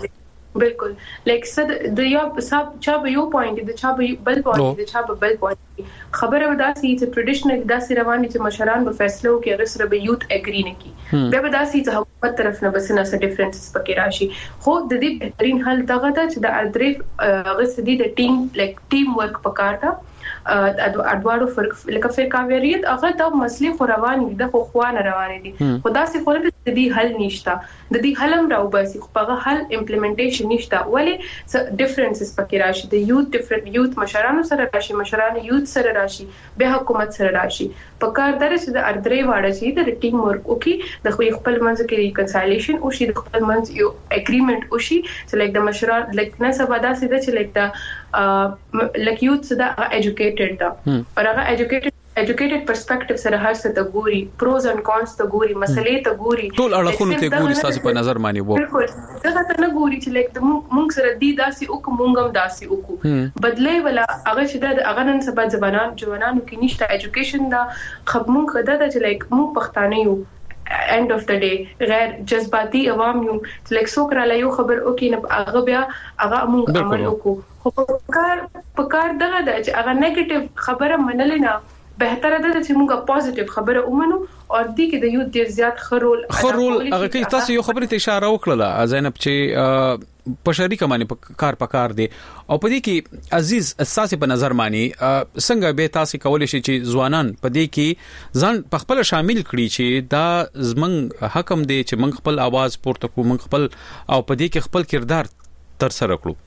[SPEAKER 3] بالکل لایک صد د یو صاحب چا به یو پوینټ د چا به بل پوینټ د چا به بل پوینټ خبره وداسي چې ټریډیشنل داسې رواني چې مشران په فیصلو کې هغه سره به یوت اګری نه کی بیا به داسي چې حکومت طرف نه بس نه څه ډیفرنسز پکې راشي خو د دې بهترین حل دغه ته چې د اردریف هغه سدي د ټیم ورک پکار تا اډوارو فرق لکه فرقاویریت هغه د مسلې خو روان دي د خوانه روان دي خدا سي خو د دې حل نشته د دې حل هم راو باسي خو هغه حل امپلیمنټیشن نشته ولی ډیفرنسز پکې راشي د یوت ډیفرنٹ یوت مشرانو سره راشي مشرانو یوت سره راشي به حکومت سره راشي په کار درس د اردری واړه شي د ټیم ورک او کې د خپل منځ کې ریکنسایلیشن او شي د خپل منځ یو اګریمنت او شي چې لکه د مشران لکه نه سبا داسې د چې لکه لکه یوت صدا ایجوکیټډ دا او هغه ایجوکیټډ پرسپیکټیو سره هر څه ته ګوري پروز اند کونز ته ګوري مسلې ته ګوري
[SPEAKER 1] ټول اړخونه ته ګوري تاسو په نظر باندې وو
[SPEAKER 3] بالکل دا ته نه ګوري چې لکه مونږ سره دی داسي او مونږم داسي او بدلې ولا هغه چې د هغه نن سبا ځوانانو کې نشته ایجوکیشن دا خب مونږ دا چې لکه مونږ پښتانه یو end of the day غیر جذباتي عوام یو چې لکه څوک را لایو خبر او کې نه هغه بیا هغه مونږ عمل وکړو خو په کار دغه د چې هغه نیگیټیو خبره منل نه بهتره ده چې موږ پوزټیو خبره ومنو او د دې کې د یو ډیر زیات خرول
[SPEAKER 1] هغه کې تاسو یو خبره ته اشاره وکړه زینب چې په شریکه باندې کار دی او په دې کې عزیز اساسي په نظر باندې څنګه به تاسو کولای شئ چې ځوانان په دې کې ځان په خپل شامل کړي چې دا زمنګ حکم دی چې موږ خپل आवाज پورته کوو موږ خپل او په دې کې خپل کردار تر سره کړو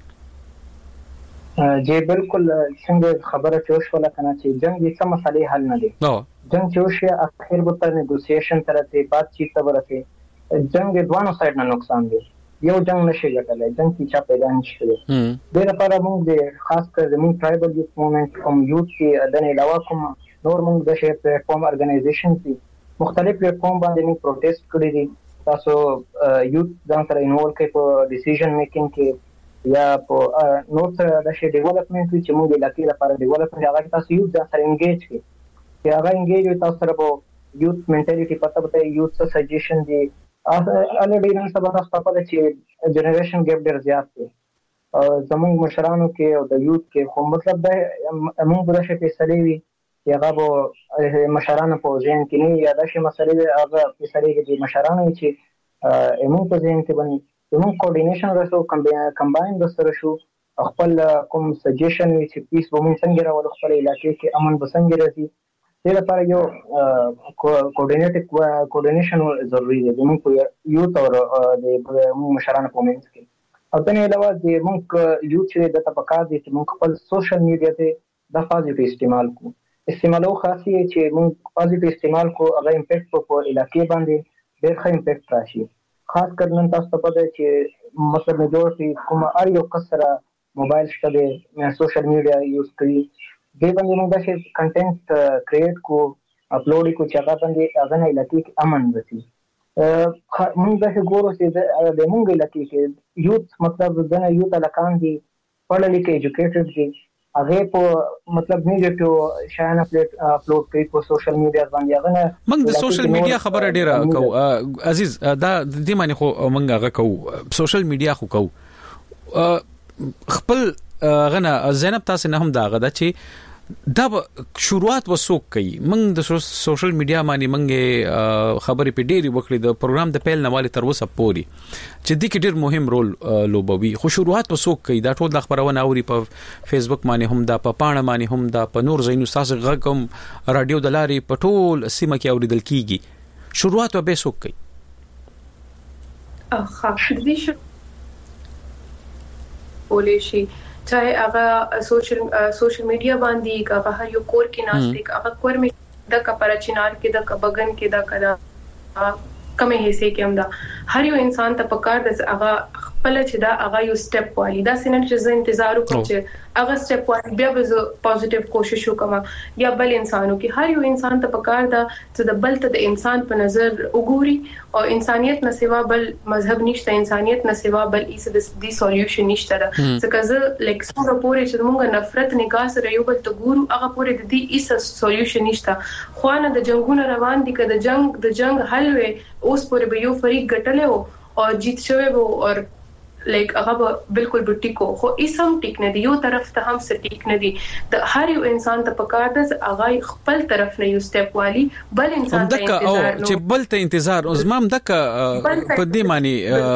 [SPEAKER 13] جی بالکل څنګه خبره چې وشوله کنه چې جنگ دې څه مسلې حل نه دي جنگ چې وشي اخر به تر نیګوسییشن تر ته بات چیت ته ورته جنگ د دوانو سایډ نه نقصان دی یو جنگ نشي ګټلای جنگ چې چا پیدا نشي د لپاره موږ د خاص کر د موږ ټرایبل یوت موومېنټ کوم یوت کې د نه علاوه کوم نور موږ د شي پلیټفارم ارګنایزیشن دي مختلف پلیټفارم باندې موږ پروټیسټ کړی دي تاسو یوت ځان سره انوالو کوي په ډیسیژن میکینګ کې یا په نور سره د شي ډیولپمنٹ چې موږ د لکه لپاره ډیولپمنٹ هغه تاسو یوت ځان سره انګیج کړئ چې هغه انګیج تاسو سره په یوت منټالیټي پته یوت څه سجیشن دي الریډي نن سبا تاسو په پدې چې جنریشن ګیپ ډیر زیات دی زموږ مشرانو کې او د یوت کې خو مطلب دا موږ د شي فیصله وی چې هغه به مشرانو په ځین کې نه یا د شي مسلې هغه فیصله کې چې مشرانو چې موږ په ځین کې باندې موږ کوارډینیشن رسو کمباین د سره شو خپل کوم سجیشن وی چې پیس به موږ څنګه راوړو خپل علاقې کې امن به څنګه راځي دې لپاره یو کوارډینیشن ضروري دی موږ یوت او د مشرانو په منځ کې او د نه علاوه د موږ یوت چې د تپکا دي چې موږ خپل سوشل میډیا ته د پازیټیو استعمال کوو استعمالو خاصي چې موږ پازیټیو استعمال کو هغه امپیکټ په علاقې باندې ډېر ښه امپیکټ راشي خاص کر نن تاسو ته پته چې مطلب میجورټي کوم اړ یو کسره موبایل شته د سوشل میډیا یوز کوي دې باندې موږ د کنټینټ کریټ کو اپلوډ کو چې هغه باندې هغه نه لکه امن وسی موږ د ګورو چې د موږ لکه کې یوت مطلب د یوت لکان دي پړل کې ایجوکیټډ دي هغه په مطلب نیگیټیو شایانه اپلوډ کوي په سوشل میډیا باندې هغه نه
[SPEAKER 1] موږ د سوشل میډیا خبره ډیره کو عزیز دا د دې معنی خو موږ هغه کو سوشل میډیا خو کو خپل غنه زینب تاسو نه هم دا غدا چې دا شروعات وسوک کوي موږ د سوشل میډیا باندې موږ خبرې په ډېری وکړې د پروګرام د پیل نواله تر اوسه پوري چې د کې ډېر مهم رول لوبوي خو شروعات وسوک کوي دا ټول د خبرونه اوري په فیسبوک باندې هم دا په پاڼه باندې هم دا په نور زینو تاسو غږم رادیو د لاري په ټول سیمه کې اوریدل کیږي شروعات به وسوک کوي
[SPEAKER 3] د دې شو ولې شي چاہے هغه سوشل میډیا باندې هغه هر یو کور کې ناشته هغه کور کې د کپره چینار کې د کبغن کې د کدا کمه حصے کې هم دا هر یو انسان ته پکار د هغه خپل چې دا هغه یو سټپ والی دا سینه چې انتظار وکړي چې هغه سټپ والی بیا به پوزټیو کوشش وکم یا بل انسانو کې هر یو انسان ته پکار دا چې د بل ته د انسان په نظر وګوري او انسانيت نه سوا بل مذهب نشته انسانيت نه سوا بل هیڅ د دې سولوشن نشته ځکه زه لیک څنګه پورې چې موږ نفرت نگاه سره یو بل ته ګورو هغه پورې د دې هیڅ سولوشن نشته خو نه د جنگونو روان دي کده جنگ حل وي اوس پورې به یو فریق ګټلې او جیت شوی وو او لایک هغه بالکل به ټیکو خو اسم ټیک نه دی یو طرف ته هم څه ټیک نه دی د هر یو انسان ته پکار ده هغه خپل طرف نه یو سټپ والی بل انسان ته انتظار نو
[SPEAKER 1] چې بل ته انتظار او زمام دک په دې معنی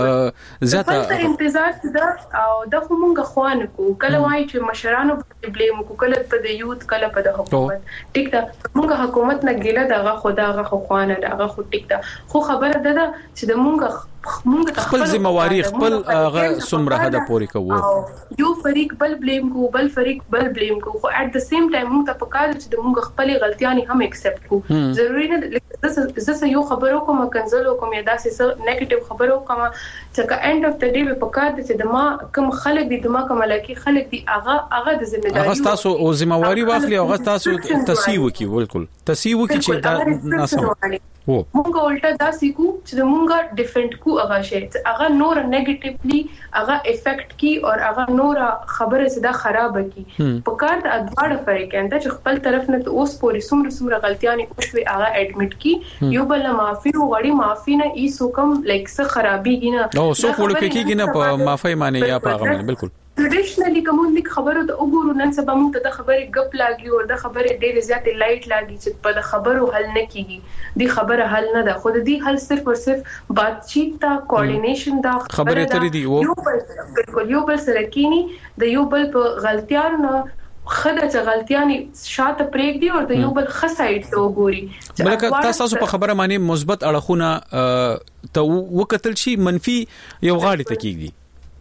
[SPEAKER 1] زیاته
[SPEAKER 3] بل ته انتظار ده او د کومه خوان کو کله وای چې مشرانو په بلیم کو کله په د یوت کله په د حکومت ټیک ده موږ حکومت نه ګیله دغه خدای خوانه دغه خو ټیک ده خو خبره ده چې د موږ
[SPEAKER 1] خپل ذمہواری خپل هغه سمره هدا پوری کوو
[SPEAKER 3] یو فریق بل بلیم کو بل فریق بل بلیم کو خو اټ د سیم ټایم موږ ته پکاره چې د موږ خپل غلطیاں هم ایکسپټ کو ضروری نه زه یو خبرو کوم کنزلو کوم یا داسې نیگیټیو خبرو کوم چې کا اند اف د ډے په پکاره چې د ما کوم خلک دي د ما کوم لکه خلک دي هغه د ذمہداري
[SPEAKER 1] هغه تاسو او ذمہواری واخلي هغه تاسو تسیو کی بالکل تسیو کی چې دا ناسم
[SPEAKER 3] مونږ الټا دا سیکو چې مونږه ډیفرنٹ کو هغه شی هغه نور نیگیټیولی هغه افیکټ کی او هغه نور خبره زده خراب کی په کار د ادوار فرق انده چې خپل طرف نه اوس پوری سمره غلطیاں او شوي هغه اډمیټ کی یو بل معافي او غړي معافي نه ایسو کم لایک څه خرابي کینه
[SPEAKER 1] او سو کول کېږي نه په معافي معنی یا په هغه بالکل
[SPEAKER 3] ټریډیشنلی کوم لیک خبرو ته وګورو نن سبا موږ ته د خبرې غپ لاګي او د خبرې ډېر زیات لایټ لاګي چې په د خبرو حل نه کیږي دی خبره حل نه ده خود دی حل صرف او صرف باتچیت تا کوارډینیشن دا
[SPEAKER 1] خبره ترې دی
[SPEAKER 3] بالکل یو بل سره کینی د یو بل په غلطیانو خدای چې غلطیانې شاته پریک دی او د یو بل خسایټ ته وګوري
[SPEAKER 1] بلکې تاسو په خبره معنی مثبت اړخونه ته وکتل شي منفي یو غاړي ته کیږي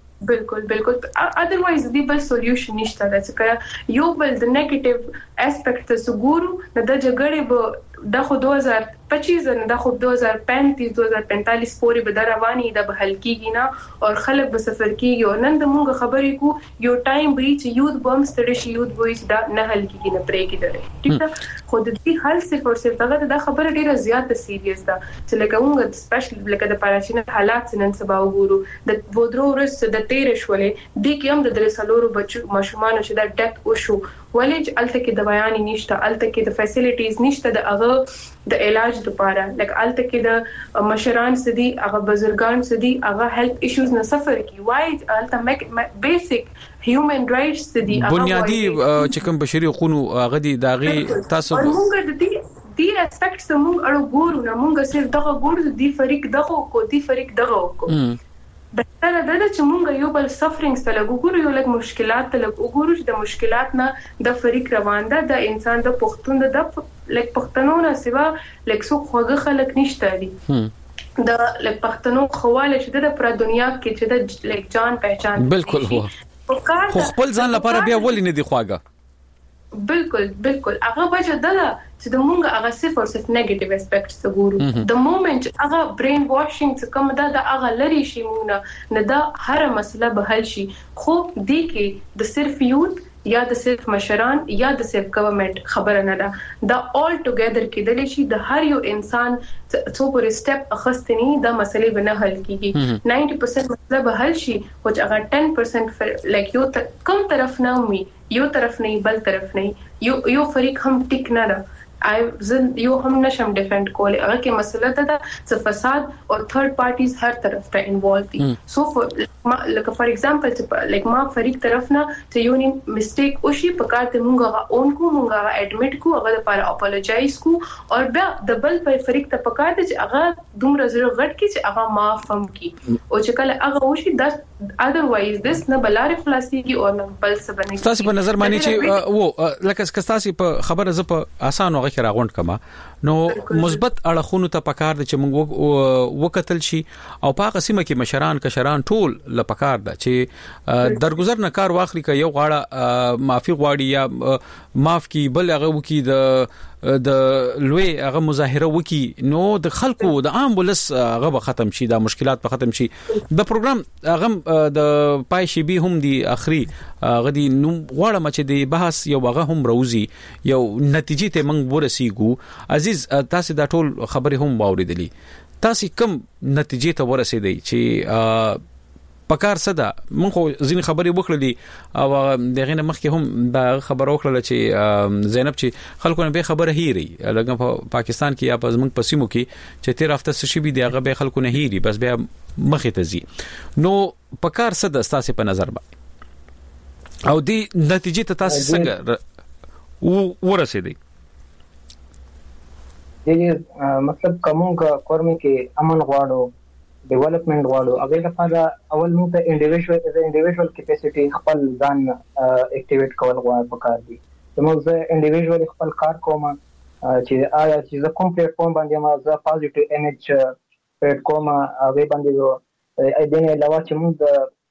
[SPEAKER 3] بالکل otherwise دی بل سولوشن نشته دا چې یو بل د نیگیټیو اسپیکټ ته وګورو نه د جګړې به د خو 2025 نه د خو 2035 2045 پورې به رواني د بهل کېږي نه او خلک به سفر کېږي او نن د مونږ خبرې کو یو ټایم به چې یوت بم ستړي شي یوت وایي دا نه حل کېږي نه پرې کېدل ټیک ده خو د دې حل صرف او صرف دغه د خبره ډیره زیاته سیریس ده چې لکه مونږ سپیشل لکه د پاراشین حالات نن سبا وګورو د ودرو ورس د تیر شولې د کېم د درسلورو بچو ماشومان چې دا ډیت وشو ولې الته کې دوايان نشته الته کې د فیسیلیټیز نشته د هغه د علاج لپاره لکه الته کې د مشران سدي هغه بزرګان سدي هغه هیلث ایشوز نه سفر کی وای الته بیسیک هیومن رائټس سدي
[SPEAKER 1] بنیادی چې کوم بشري حقوق هغه دي داغي تاسو
[SPEAKER 3] موږ د دې اسپیکټس موږ اړه ګورو نه موږ صرف دغه ګورو دی فریق دغه کو دی فریق دغه کو بهتره ده چې مونږ یو بل سفرینګ سره وګورو یو لږ مشکلات ته وګورو چې د مشکلات نه د فریق روان ده د انسان د پښتون د لږ پښتنو نه سوا لږ څو خوږه خلک نشته دي د لږ پښتنو خواله چې د پر دنیا کې چې د لږ جان پہچان
[SPEAKER 1] بالکل هو خو خپل ځان لپاره بیا ولې نه دی خواږه
[SPEAKER 3] بالکل هغه وجه ده چې د مونږ هغه صرف او صرف نیگیټیو اسپیکټس ته ګورو د مومنت هغه برین واشینګ څخه کوم دا هغه لري شي مونږ نه دا هر مسله به حل شي خو دې کې د صرف یوت یا د صرف مشران یا د صرف ګورنمنت خبره نه ده دا all together کېدل شي د هر یو انسان څو پر سټپ اخستنی دا مسلې به نه حل کیږي 90% مسله به حل شي او هغه 10% لایک یو کوم طرف نه وي یو طرف نه بل طرف نه یو فریق هم ټیک نه ده یو هم نشم ډیفند کول هغه کې مسله ده چې فساد او ثird parties هر طرف ته انوالو دي سو لکه فار ایگزامپل چې لایک ما فریق طرف نه چې یو نیم میسټیک او شي په کار ته مونږه اون کو مونږه اډمیټ کو هغه لپاره اپولوجایز کو او بیا د بل په فریق ته په کار ته چې هغه دومره زړه غټ کی چې هغه معاف هم کی او چې کله هغه وشي د otherwise this نه بلاره خلاصيږي او نه بل څه بنې
[SPEAKER 1] تاسو په نظر مانی چې و لکه تاسو په خبره ز په اسانه کې راغونډ کما نو مثبت اړخونو ته پکار دي چې موږ وکتل شي او په قسمه کې مشران کشران ټول لپکار ده چې درگذر نه کار واخلي ک یو غاړه معافي غواړي یا معاف کی بل هغه وکي د لوی هغه مظاهره وکي نو د خلکو د عام ولس هغه ختم شي د مشکلات په ختم شي د پروګرام هغه د پای شي به هم دی اخري غدي نو غواړم چې د بحث یو هغه هم روزي یو نتیجې ته موږ ورسیږو عزیز تاسو دا ټول خبره هم واوریدلې تاسو کوم نتیجې ته ورسېدئ چې پکار صدا مونږ ځین خبرې وکړې دي او دغه نه مخکې هم دا خبر وکړه چې زینب چې خلکو نه به خبره هېري لکه په پاکستان کې یا په زمونږ پسیمو کې چې 13 هفته شي به دغه به خلکو نه هېري بس بیا مخې ته ځي نو پکار صدا ستاسو په نظر باندې او دی نتیجې ته تاسو څنګه ورسېدئ
[SPEAKER 13] مطلب کومه کورمه کې امن غواړو ډیولپمنٹ غواړو هغه لپاره اول موږ ته انډیویډوال کیپاسټي خپل ځان اکټیویټ کول غواړو پکار دي موږ انډیویډوال خپل کار کوم چې آیا چې کوم پلیټ فارم باندې ما ز پوزټیو ایمیج پلیټ کوم هغه باندې دې علاوه چې موږ